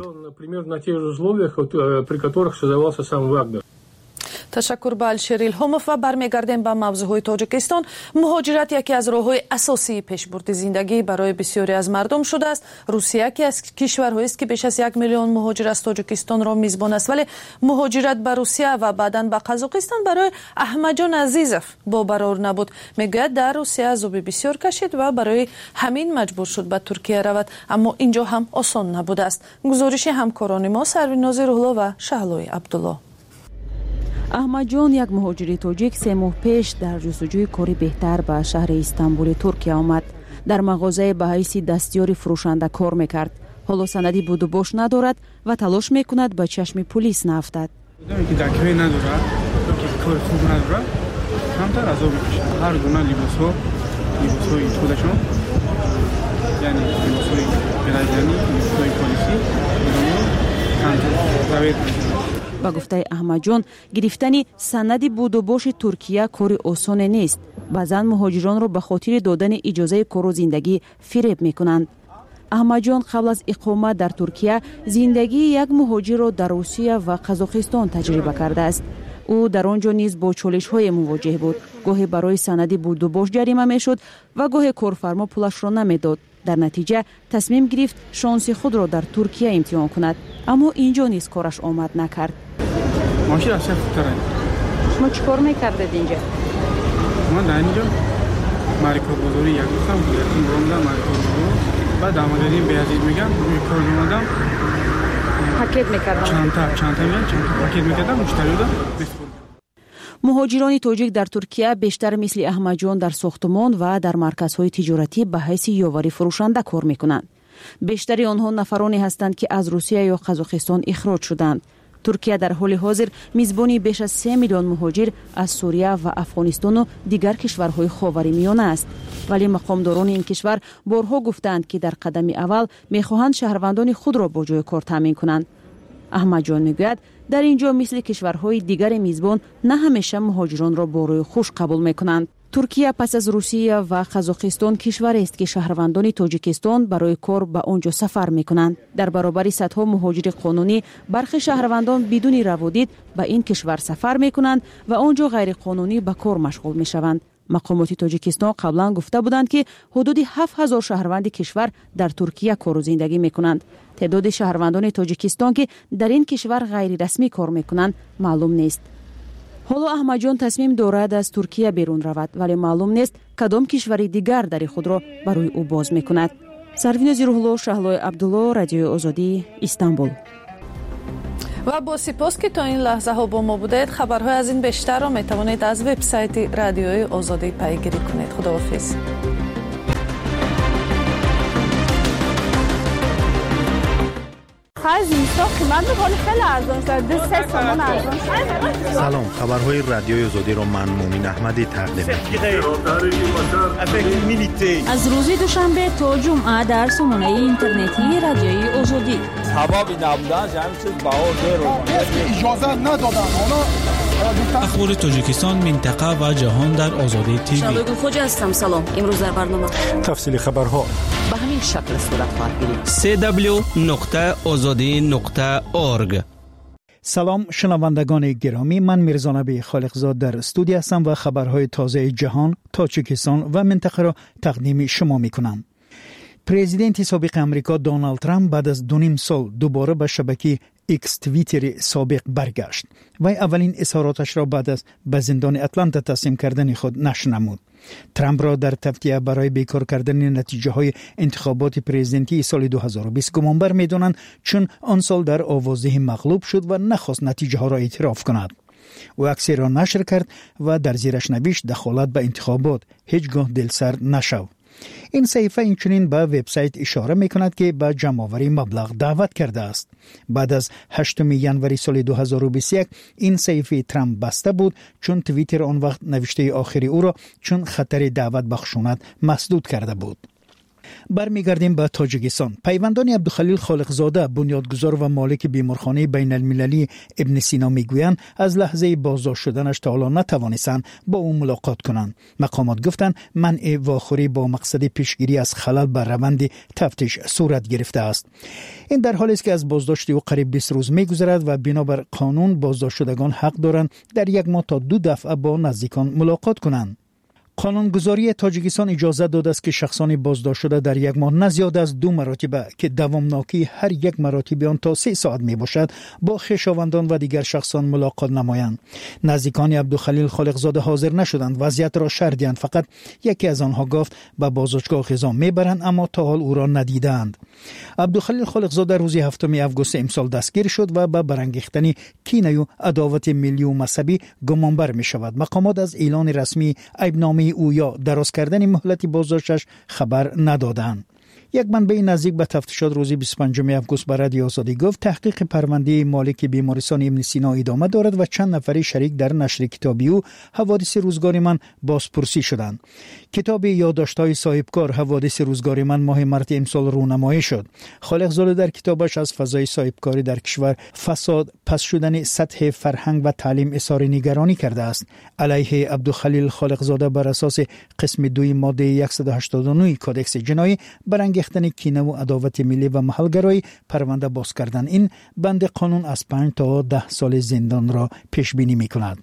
[SPEAKER 1] تشکر به الیشیر ایلهاموف. و برمیگردیم به موضوع تاجیکستان. مهاجرت یکی از راه‌های اساسی پیشبرد زندگی برای بسیاری از مردم شده است. روسیه که از کشورهایی است که بیش از 1 میلیون مهاجر از تاجیکستان را میزبان است، ولی مهاجرت به روسیه و بعداً به قزاقستان برای احمد جان عزیزов باورار نبود. میگوید در روسیه عذاب بسیار کشید و برای همین مجبور شد به ترکیه رود، اما اینجا هم آسان نبوده است. گزارش همکاران ما سرویناز روح‌الله و شهلوی عبدالله.
[SPEAKER 11] احمد جان یک مهاجر تاجیک 3 ماه پیش در جستجوی کاری بهتر به شهر استانبول ترکیه آمد. در مغازه به حیث دستیار فروشنده کار میکرد. حالا سندی بود و باش ندارد و تلاش میکند به چشم پلیس نیفتد.
[SPEAKER 4] که دکمه نداره، که کار خوب نداره، کمتر عذاب میکشه. هر گونه لباس‌های خودشون، یعنی لباس‌های گرایدنی، لباس‌های پلیسی، کمتر روید.
[SPEAKER 11] با گفته احمد جان، گرفتن سند بود و باش ترکیه کار آسان نیست. بعضن مهاجران را به خاطر دادن اجازه کار و زندگی فریب میکنند. احمد جان قبل از اقامت در ترکیه زندگی یک مهاجر را در روسیه و قزاقستان تجربه کرده است. او در آنجا نیز با چالش‌های مواجه بود. گاهی برای سند بود و باش جریمه میشد و گاهی کارفرما پولش را نمیداد. در نتیجه تصمیم گرفت شانس خود را در ترکیه امتحان کند، اما اینجا نیز کارش آمد نکرد.
[SPEAKER 4] ماشین اصلا خوبتره.
[SPEAKER 11] شما چیکار میکردید اینجا؟
[SPEAKER 4] من در اینجا ماریکو بزرگی یک دوستم بودم، برامدم ماریکو بزرگ. بعد آمدیم به عزیز میگم روی کار اومدم.
[SPEAKER 11] پاکت میکردم.
[SPEAKER 4] چند پاکت میکردم، مشتری بودم.
[SPEAKER 11] مهاجران تاجیک در ترکیه بیشتر مثل احمد جان در ساختمان و در مرکزهای تجارتی به حیث یاوری فروشنده کار میکنند. بیشتر آنها نفرانی هستند که از روسیه یا قزاقستان اخراج شدند. ترکیه در حال حاضر میزبانی بیش از 3 میلیون مهاجر از سوریه و افغانستان و دیگر کشورهای خاورمیانه است. ولی مقامداران این کشور بارها گفتند که در قدم اول میخواهند شهروندان خود را با جای کار تامین کنند. احمد جان میگوید در اینجا مثل کشورهای دیگر میزبان نه همیشه مهاجران را با روی خوش قبول میکنند. ترکیه پس از روسیه و قزاقستان کشوری است که شهروندان تاجیکستان برای کار به آنجا سفر میکنند. در برابر صدها مهاجر قانونی، برخی شهروندان بدون روادید به این کشور سفر میکنند و آنجا غیر قانونی به کار مشغول میشوند. مقامات تاجیکستان قبلا گفته بودند که حدود 7000 شهروند کشور در ترکیه کار و زندگی میکنند. تعداد شهروندان تاجیکستان که در این کشور غیر رسمی کار میکنند معلوم نیست. حالا احمد جان تصمیم دارد از ترکیه بیرون رود، ولی معلوم نیست کدام کشور دیگر در خود را برای او باز میکند. سروین زیروحلو، شهلای عبدالله، رادیو آزادی، استانبول.
[SPEAKER 1] و با سپاس که تا این لحظه ها با ما بودید. خبرهای از این بیشتر را می توانید از وبسایت رادیوی آزادی پیگیری کنید. خداحافظ.
[SPEAKER 12] سلام، خبرهای رادیوی آزادی را من مومن احمدی تقدیم می‌کنم.
[SPEAKER 7] از روز دوشنبه تا جمعه در سامانه اینترنتی رادیوی آزادی.
[SPEAKER 13] حبابی نبودن همین چیز باور رو اجازه ندادن.
[SPEAKER 14] اخبار تاجیکستان، منطقه و جهان در آزادی تیوی.
[SPEAKER 15] شبگون خوج هستم. سلام. امروز در برنامه
[SPEAKER 12] تفصیل خبرها
[SPEAKER 15] به همین شکل صورت خواهد گرفت.
[SPEAKER 14] www.azadi.org.
[SPEAKER 6] سلام شنوندگان گرامی، من میرزا نبی خالقزاد در استودیو هستم و خبرهای تازه جهان، تاجیکستان و منطقه را تقدیم شما میکنم. پرزیدنت سابق امریکا دونالد ترامپ بعد از 2.5 سال دوباره به شبکه ایکس توییتر سابق برگشت و اولین اظهاراتش را بعد از به زندان اتلانتا تسلیم کردن خود نشر نمود. ترامپ را در تفتیه برای بیکار کردن نتیجه های انتخابات پرزیدنتی سال 2020 گمانبر می‌دانند، چون آن سال در آوازه مغلوب شد و نخواست نتیجه ها را اعتراف کند. او عکسی را نشر کرد و در زیرش نوشت دخالت به انتخابات هیچگاه دلسرد نشو. این صحیفه اینچنین به وبسایت اشاره می‌کند که به جمع‌آوری مبلغ دعوت کرده است. بعد از 8 ژانویه سال 2021 این صحیفه ترامپ بسته بود، چون توییتر آن وقت نوشته آخری او را چون خطر دعوت به خشونت مسدود کرده بود. برمیگردیم به تاجیکستان. پیوندان عبدالخلیل خالقزاده، بنیادگذار و مالک بیمارخانه بین المللی ابن سینا میگویند از لحظه بازداشت شدنش تا حالا نتوانستند با او ملاقات کنند. مقامات گفتند منع واخوری با مقصد پیشگیری از خلل بر روند تفتیش صورت گرفته است. این در حالی است که از بازداشت او قریب 20 روز میگذرد و بنابر قانون بازداشت شدگان حق دارند در یک ماه تا 2 دفعه با نزدیکان ملاقات کنند. قانونگذاری تاجیکستان اجازه داده است که شخصان بازداشت شده در یک ماه نه زیاد از 2 مراتبه که دوامناکی هر یک مراتب آن تا 3 ساعت می باشد با خویشاوندان و دیگر شخصان ملاقات نمایند. نزدیکان عبدالخلیل خالقزاده حاضر نشدند وضعیت را شرح دهند. فقط یکی از آنها گفت به بازداشتگاه خزان میبرند، اما تا حال او را ندیدند. عبدالخلیل خالقزاده روز 7 آگوست امسال دستگیر شد و به برانگیختن کینه و عداوت ملی و مذهبی گمانبر می شود. مقامات از اعلان رسمی عیبنامه او یا دراز کردن مهلت بازداشتش خبر ندادند. یک منبع نزدیک به تفتیشات روز 25 آگوست به رادیو آزادی گفت تحقیق پرونده مالک بیمارستان ابن سینا ادامه دارد و چند نفری شریک در نشر کتابی او حوادث روزگار من بازپرسی شدند. کتاب یادداشت‌های صاحبکار حوادث روزگار من ماه مارس امسال رونمایی شد. خالقزاده در کتابش از فضای صاحبکاری در کشور، فساد، پس شدن سطح فرهنگ و تعلیم اظهار نگرانی کرده است. علیه عبدالخلیل خالقزاده بر اساس قسم 2 ماده 189 کدکس جنایی برانگیختن کینه و عداوت ملی و محلگرایی پرونده باز کردن. این بند قانون از 5 تا 10 سال زندان را پیش بینی می‌کند.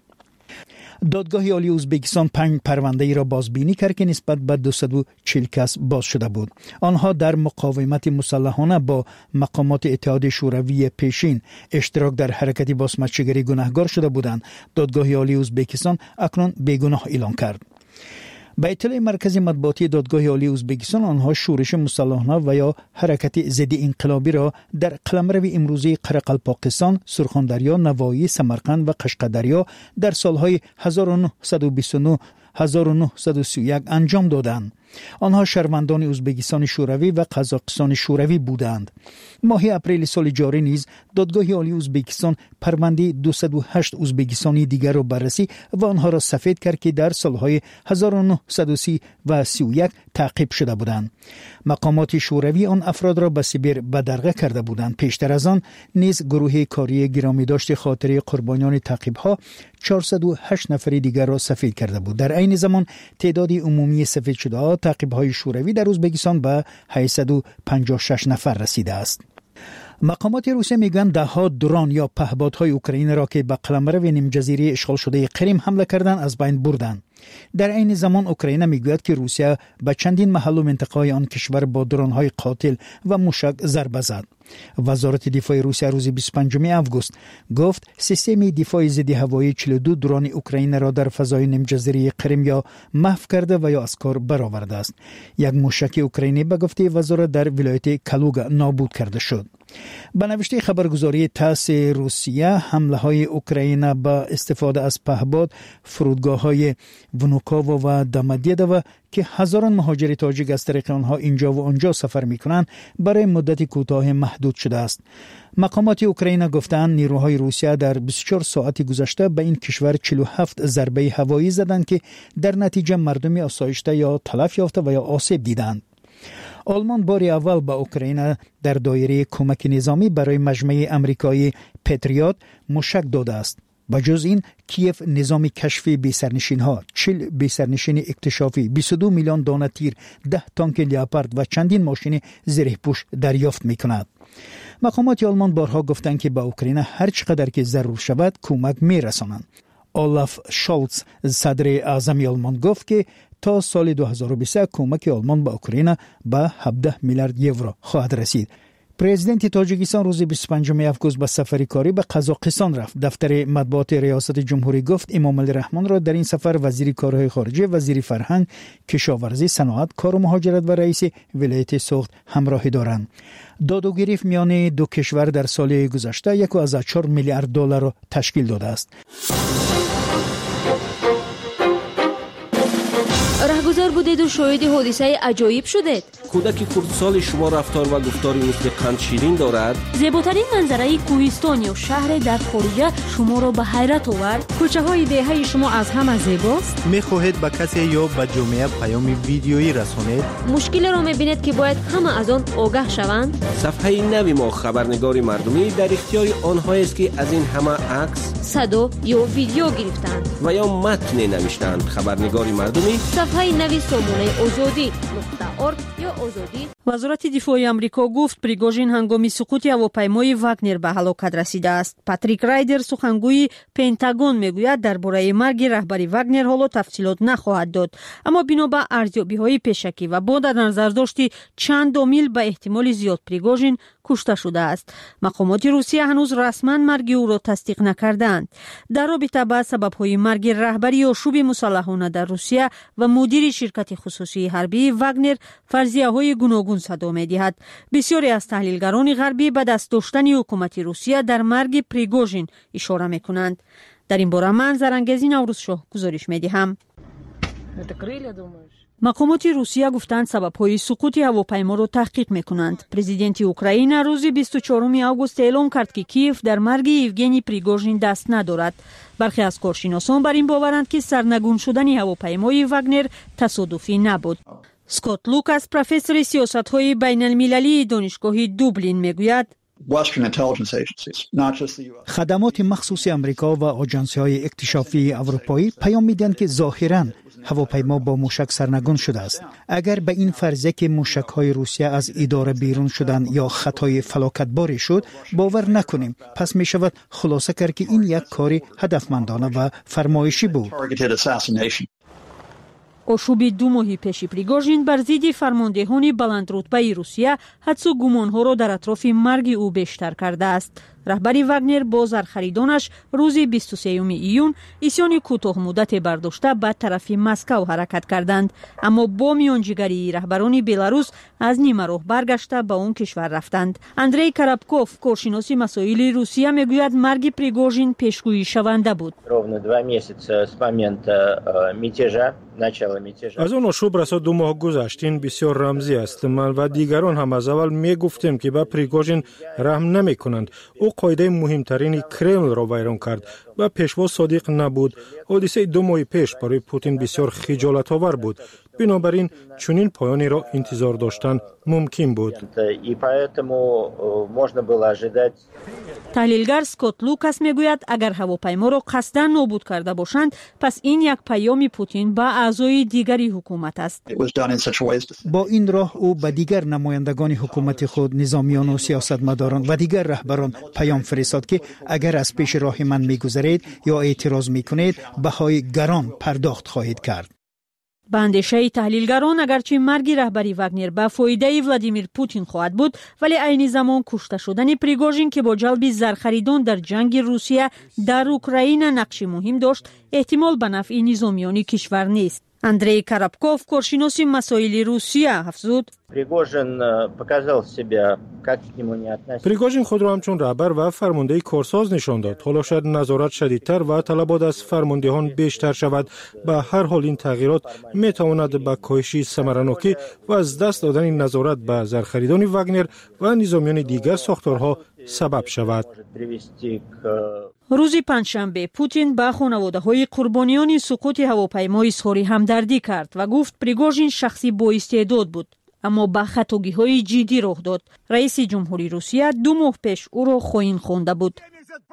[SPEAKER 6] دادگاه عالی ازبکستان 5 پرونده ای را بازبینی کرد که نسبت به 240 کس باز شده بود. آنها در مقاومت مسلحانه با مقامات اتحاد شوروی پیشین، اشتراک در حرکت بازمچگری گناهکار شده بودند. دادگاه عالی ازبکستان اکنون بیگناه اعلام کرد. به اطلاع مرکز مطبوعاتی دادگاه عالی ازبکستان، آنها شورش مسلحانه و یا حرکت ضد انقلابی را در قلمرو امروزی قره‌قلپاقستان، سرخاندریا، نوایی، سمرقند و قشقدریا در سالهای 1929 1931 انجام دادند. آنها شهروندان ازبکستان شوروی و قزاقستان شوروی بودند. ماه اپریل سال جاری نیز دادگاه عالی ازبکستان پرونده 208 ازبکستانی دیگر را بررسی و آنها را سفید کرد که در سالهای 1930 و 31 تعقیب شده بودند. مقامات شوروی آن افراد را به سیبر بدرقه کرده بودند. پیشتر از آن نیز گروه کاری گرامی داشت خاطره قربانیان تعقیب‌ها 408 نفر دیگر را سفید کرده بود. در عین زمان تعداد عمومی سفید شده تعقیب‌های شوروی در ازبکستان به 856 نفر رسیده است. مقامات روسیه میگویند دهها درون یا پهپادهای اوکراین را که به قلمرو نیمجزیره اشغال شده کریم حمله کردند از بین بردند. در عین زمان اوکراین میگوید که روسیه به چندین محل و منطقه آن کشور با درون‌های قاتل و موشک ضربه زد. وزارت دفاع روسیه روز 25 آگوست گفت سیستم دفاع ضد هوایی 42 درون اوکراین را در فضای نیمجزیره کریم یا محو کرده و یا از کار برآورده است. یک موشک اوکراینی به گفته وزارت در ولایت کالوگا نابود کرده شد. به نوشته خبرگزاری تاس روسیه حمله های اوکراین با استفاده از پهپاد فرودگاه های ونوکاوا و دامادیدوو که هزاران مهاجر تاجیک از طریق آنها اینجا و آنجا سفر میکنند برای مدت کوتاه محدود شده است. مقامات اوکراین گفتند نیروهای روسیه در 24 ساعت گذشته به این کشور 47 ضربه هوایی زدند که در نتیجه مردم آسایشته یا تلف یافته و یا آسیب دیدند. آلمان بار اول به اوکراین در دایره کمک نظامی برای مجمع امریکایی پتریوت موشک داده است. با جز این کیف نظام کشفی بی‌سرنشین ها، 40 بی‌سرنشین اکتشافی، 22 میلیون دانه تیر، 10 تانک لیاپارد و چندین ماشین زره‌پوش دریافت می‌کند. مقامات آلمان بارها گفتند که به اوکراین هر چقدر که ضرور شود کمک می‌رسانند. اولاف شولز صدر اعظم آلمان گفت که تا سال 2023 کمک آلمان به اوکراین به 17 میلیارد یورو خواهد رسید. پرزیدنت تاجیکستان روز 25 آگوست به سفری کاری به قزاقستان رفت. دفتر مطبوعات ریاست جمهوری گفت امام علی رحمان را در این سفر وزیر کارهای خارجه، وزیر فرهنگ، کشاورزی، صنعت، کار و مهاجرت و رئیس ولایت سوخت همراهی دارند. داد و گریخت میان دو کشور در سال گذشته 1.4 میلیارد دلار را تشکیل داده است.
[SPEAKER 16] رهگذر بودید و شاهد حادثه عجایب شدید.
[SPEAKER 9] کودک کردسال شما رفتار و گفتاری مثل قند شیرین دارد.
[SPEAKER 16] زیباترین منظره کوهستان یا شهر در خارج شما را به حیرت آورد. کوچه های دهه شما از همه زیباست.
[SPEAKER 12] میخواهید به کسی یا به جامعه پیام ویدیویی رسانید؟
[SPEAKER 16] مشکل را میبینید که باید همه از آن آگاه شوند.
[SPEAKER 9] صفحه نوی ما خبرنگار مردمی در اختیار آنهایی است که از این همه عکس،
[SPEAKER 16] صدا یا ویدیو گرفتند
[SPEAKER 9] و یا متن نوشتند. خبرنگار مردمی
[SPEAKER 16] صفحه نوی سامانه آزادی.org یا آزادی.
[SPEAKER 7] وزارت دفاع آمریکا گفت پریگوژین هنگام سقوط هواپیمای واگنر به هلاکت رسیده است. پاتریک رایدر سخنگوی پنتاگون میگوید درباره مرگ رهبر واگنر حالا تفصیلات نخواهد داد، اما بنا به ارزیابی‌های پیشکی و با در نظر داشت چند عامل به احتمال زیاد پریگوژین کشته شده است. مقامات روسیه هنوز رسما مرگ او را تصدیق نکردند. در رابطه با سبب‌های مرگ رهبری آشوب مسلحانه در روسیه و مدیر شرکت خصوصی حربی واگنر فرضیه‌های گوناگون صدا می‌دهد. بسیاری از تحلیلگران غربی به دست داشتن حکومت روسیه در مرگ پریگوژین اشاره می‌کنند. در این باره من زرنگزی نوروزشاه گزارش می‌دهم. مقامات روسیه گفتند سبب‌های سقوط هواپیما را تحقیق می‌کنند. پرزیدنت اوکراین روز 24 آگوست اعلام کرد که کیف در مرگ یوگنی پریگوژین دست ندارد. برخی از کارشناسان بر این باورند که سرنگون شدن هواپیمای واگنر تصادفی نبود. اسکات لوکاس پروفسور سیاست‌های بین‌المللی دانشگاه دوبلین میگوید
[SPEAKER 6] خدمات مخصوص امریکا و آژانس‌های اکتشافی اروپایی پیام میدن که ظاهراً هواپیما با موشک سرنگون شده است. اگر به این فرضیه که موشک‌های روسیه از اداره بیرون شدن یا خطای فلاکتباری شد باور نکنیم، پس می شود خلاصه کرد که این یک کار هدفمندانه و فرمایشی بود.
[SPEAKER 7] آشوب 2 ماه پیش پریگوژین بر ضد فرماندهان بلندرتبه روسیه حدس و گمان‌ها را در اطراف مرگ او بیشتر کرده است. رهبر واگنر با زرخریدانش روز 23 ایون اسیان کوتاه مدت برداشته به طرف مسکو حرکت کردند، اما با میانجیگری رهبران بلاروس از نیمه راه برگشته به اون کشور رفتند. اندری کرابکوف کارشناس مسائل روسیه میگوید مرگ پریگوژین پیشگویی شونده بود.
[SPEAKER 8] از اون آشوب رسا 2 ماه گذشت. این بسیار رمزی است. من و دیگران هم از اول میگفتیم که به پریگوژین رحم نمیکنند. او قاعده مهمترین کرمل را ویران کرد و پیشوا صادق نبود. حادثه 2 ماه پیش برای پوتین بسیار خجالت آور بود. بنابراین چنین پایانی را انتظار داشتن ممکن بود.
[SPEAKER 7] تحلیلگر اسکات لوکاس میگوید اگر هواپیما را قصدا نابود کرده باشند پس این یک پیام پوتین به اعضای دیگری حکومت است.
[SPEAKER 6] با این راه او به دیگر نمایندگان حکومت خود، نظامیان و سیاستمداران و دیگر رهبران پیام فرستاد که اگر از پیش راه من میگذرید یا اعتراض میکنید بهای گران پرداخت خواهید کرد.
[SPEAKER 7] به اندیشه تحلیلگران اگرچه مرگ رهبری واگنر به فایده ولادیمیر پوتین خواهد بود، ولی عین زمان کشته شدن پریگوژین که با جلب زرخریدان در جنگ روسیه در اوکراین نقش مهم داشت احتمال به نفع نظامیان کشور نیست. اندری کارابکوف، کارشناس مسائل روسیه، افزود
[SPEAKER 8] پریگوژین خود را همچون رهبر و فرمانده کارساز نشان داد. حالا شاید نظارت شدیدتر و طلبات از فرماندهان بیشتر شود. به هر حال این تغییرات می تواند به کاهش ثمرناکی و از دست دادن نظارت به زرخریدان واگنر و نظامیان دیگر ساختارها سبب شود.
[SPEAKER 7] روز پنجشنبه پوتین به خانواده‌های قربانیان سقوط هواپیما اظهار همدردی کرد و گفت پریگوژین شخصی با استعداد بود اما به خطاگی‌های جدی رخ داد. رئیس جمهوری روسیه 2 ماه پیش او را خائن خوانده بود.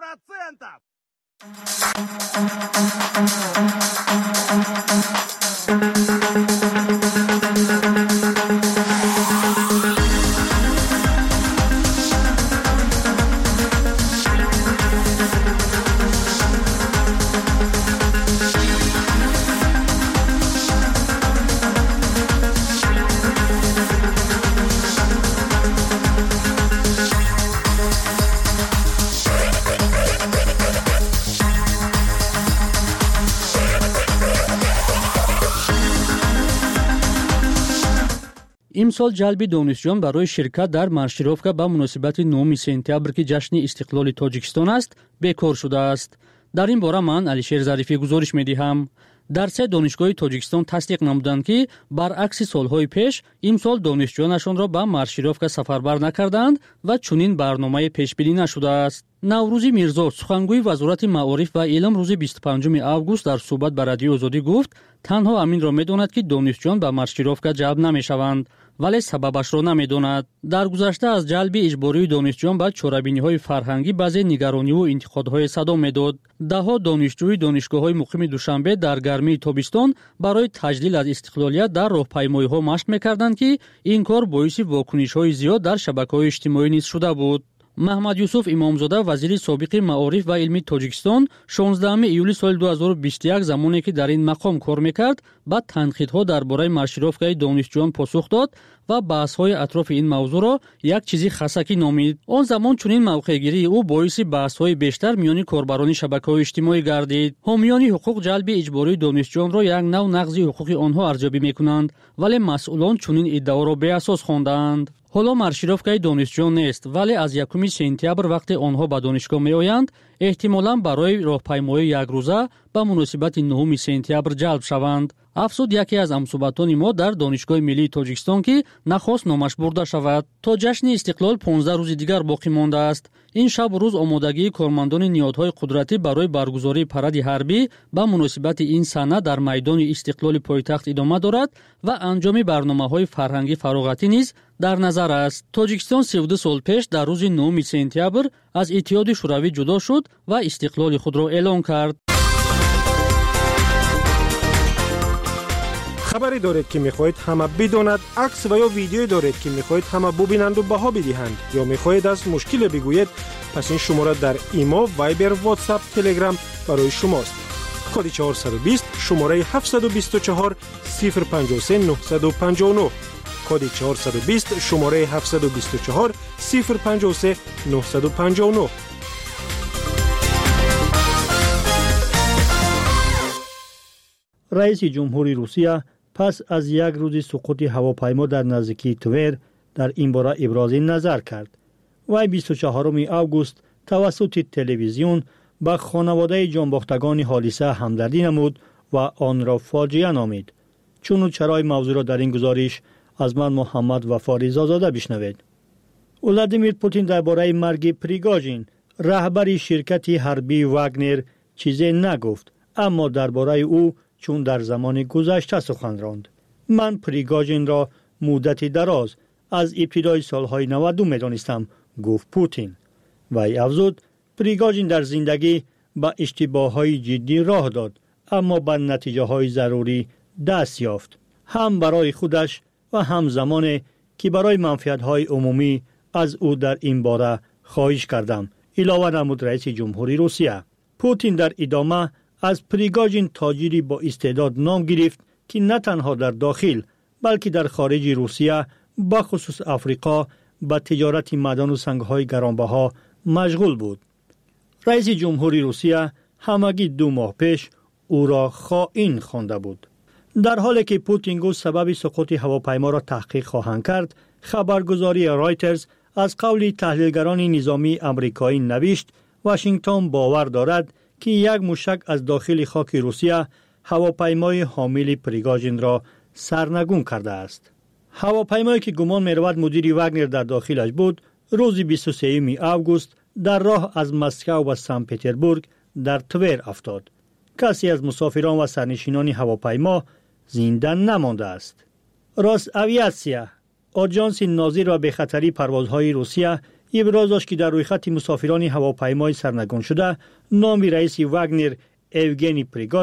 [SPEAKER 19] امسال جلب دانشجویان برای شرکت در مارشیروفکا به مناسبت 9 سپتامبر که جشن استقلال تاجیکستان است بکار شده است. در این باره من علیشیر ظریفی گزارش می‌دهم. در 3 دانشگاه تاجیکستان تصدیق نمودند که برعکس سالهای پیش امسال دانشجویانشان را به مارشیروفکا سفربر نکردند و چنین برنامه پیش بینی نشده است. نوروزی میرزا، سخنگوی وزارت معارف و علم، روز 25 آگوست در صحبت با رادیو آزادی گفت تنها امین را می‌داند که دانشجویان به مارشیروفکا جلب نمی‌شوند ولی سببش را نمی‌داند. در گذشته از جلب اجباری دانشجویان به چاره‌بینی‌های فرهنگی بعضی نگرانی و انتقادهای صدا می‌داد. ده‌ها دانشجوی دانشگاه‌های مقیم دوشنبه در گرمی تابستان برای تجلیل از استقلالیت در راهپیمایی‌ها مشق می‌کردند که این کار باعث واکنش‌های زیاد در شبکه‌های اجتماعی نیز شده بود. محمد یوسف امامزاده، وزیر سابق معارف و علمی تاجیکستان، 16 ایولی سال 2021 زمانی که در این مقام کار میکرد با تنقیدها درباره مارشیروفکای دانشجویان پاسخ داد و بحث‌های اطراف این موضوع را یک چیزی خسکی نامید. آن زمان چنین موقع‌گیری او باعث بحث‌های بیشتر میان کاربران شبکه‌های اجتماعی گردید. حامیان حقوق جلب اجباری دانشجویان را یک نوع نقض حقوق آنها ارزیابی می‌کنند ولی مسئولان چنین ادعا را بی‌اساس خواندند. حالا مارشیروفکای دانشجویان نیست ولی از 1 سپتامبر وقتی آنها به دانشگاه میآیند احتمالاً برای راهپیمایی یک روزه به مناسبت 9 سپتامبر جلب شوند. افزود یکی از همصحبتان ما در دانشگاه ملی تاجیکستان که نخواست نامش برده شود. تا جشن استقلال 15 روز دیگر باقی مانده است. این شب و روز آمادگی کارمندان نهادهای قدرتی برای برگزاری پرد حربی به مناسبت این سنه در میدان استقلال پایتخت ادامه دارد و انجام برنامه‌های فرهنگی فراغتی نیز در نظر است. تاجیکستان 32 سال پیش در روز 9 سپتامبر از اتحاد شوروی جدا شد و استقلال خود را اعلام کرد.
[SPEAKER 8] خبری دارید که میخواهید همه بداند، عکس و یا ویدیویی دارید که میخواهید همه ببینند و بها بدهند یا میخواهید از مشکل بگویید، پس این شماره در ایما، وایبر، واتساپ، تلگرام برای شماست. کد 420 شماره 724 053 959 کد 420 شماره 724 053 959.
[SPEAKER 19] رئیس جمهوری روسیه پس از یک روز سقوط هواپیما در نزدیکی تویر در این باره ابراز نظر کرد. وی 24 آگوست توسط تلویزیون به خانواده جانباختگان حادثه همدردی نمود و آن را فاجعه نامید. چون و چرای موضوع را در این گزارش از من محمد وفا رضازاده بشنوید. ولادیمیر پوتین درباره مرگ پریگوژین، رهبر شرکت حربی واگنر، چیزی نگفت، اما درباره او چون در زمان گذشته سخن راند.
[SPEAKER 6] من پریگاژین را مدت دراز از ابتدای سالهای 92 می‌دانستم، گفت پوتین. وی افزود پریگاژین در زندگی با اشتباه‌های جدی راه داد، اما به نتیجه‌های ضروری دست یافت، هم برای خودش و هم زمانی که برای منفعت‌های عمومی از او در این باره خواهش کردم، علاوه نمود رئیس جمهوری روسیه. پوتین در ادامه از پریگاژین تاجری با استعداد نام گرفت که نه تنها در داخل بلکه در خارج روسیه به خصوص آفریقا به تجارت معدن و سنگ‌های گرانبها مشغول بود. رئیس جمهوری روسیه همگی 2 ماه پیش او را خائن خوانده بود. در حالی که پوتین گفت سبب سقوط هواپیما را تحقیق خواهند کرد، خبرگزاری رایترز از قول تحلیلگران نظامی آمریکایی نوشت واشنگتن باور دارد که یک موشک از داخل خاک روسیه هواپیمای حامل پریگاژین را سرنگون کرده است. هواپیمایی که گمان می‌رود مدیر واگنر در داخلش بود، روز 23 آگوست در راه از مسکو و سن پترزبورگ در تور افتاد. کسی از مسافران و سرنشینان هواپیما زنده نمانده است. راس اویاتسیا، آژانس ناظر و بخطری پروازهای روسیه، ابراز داشت که در روی خط مسافران هواپیمای سرنگون شده نام رئیس واگنر اوگنی پریگاژین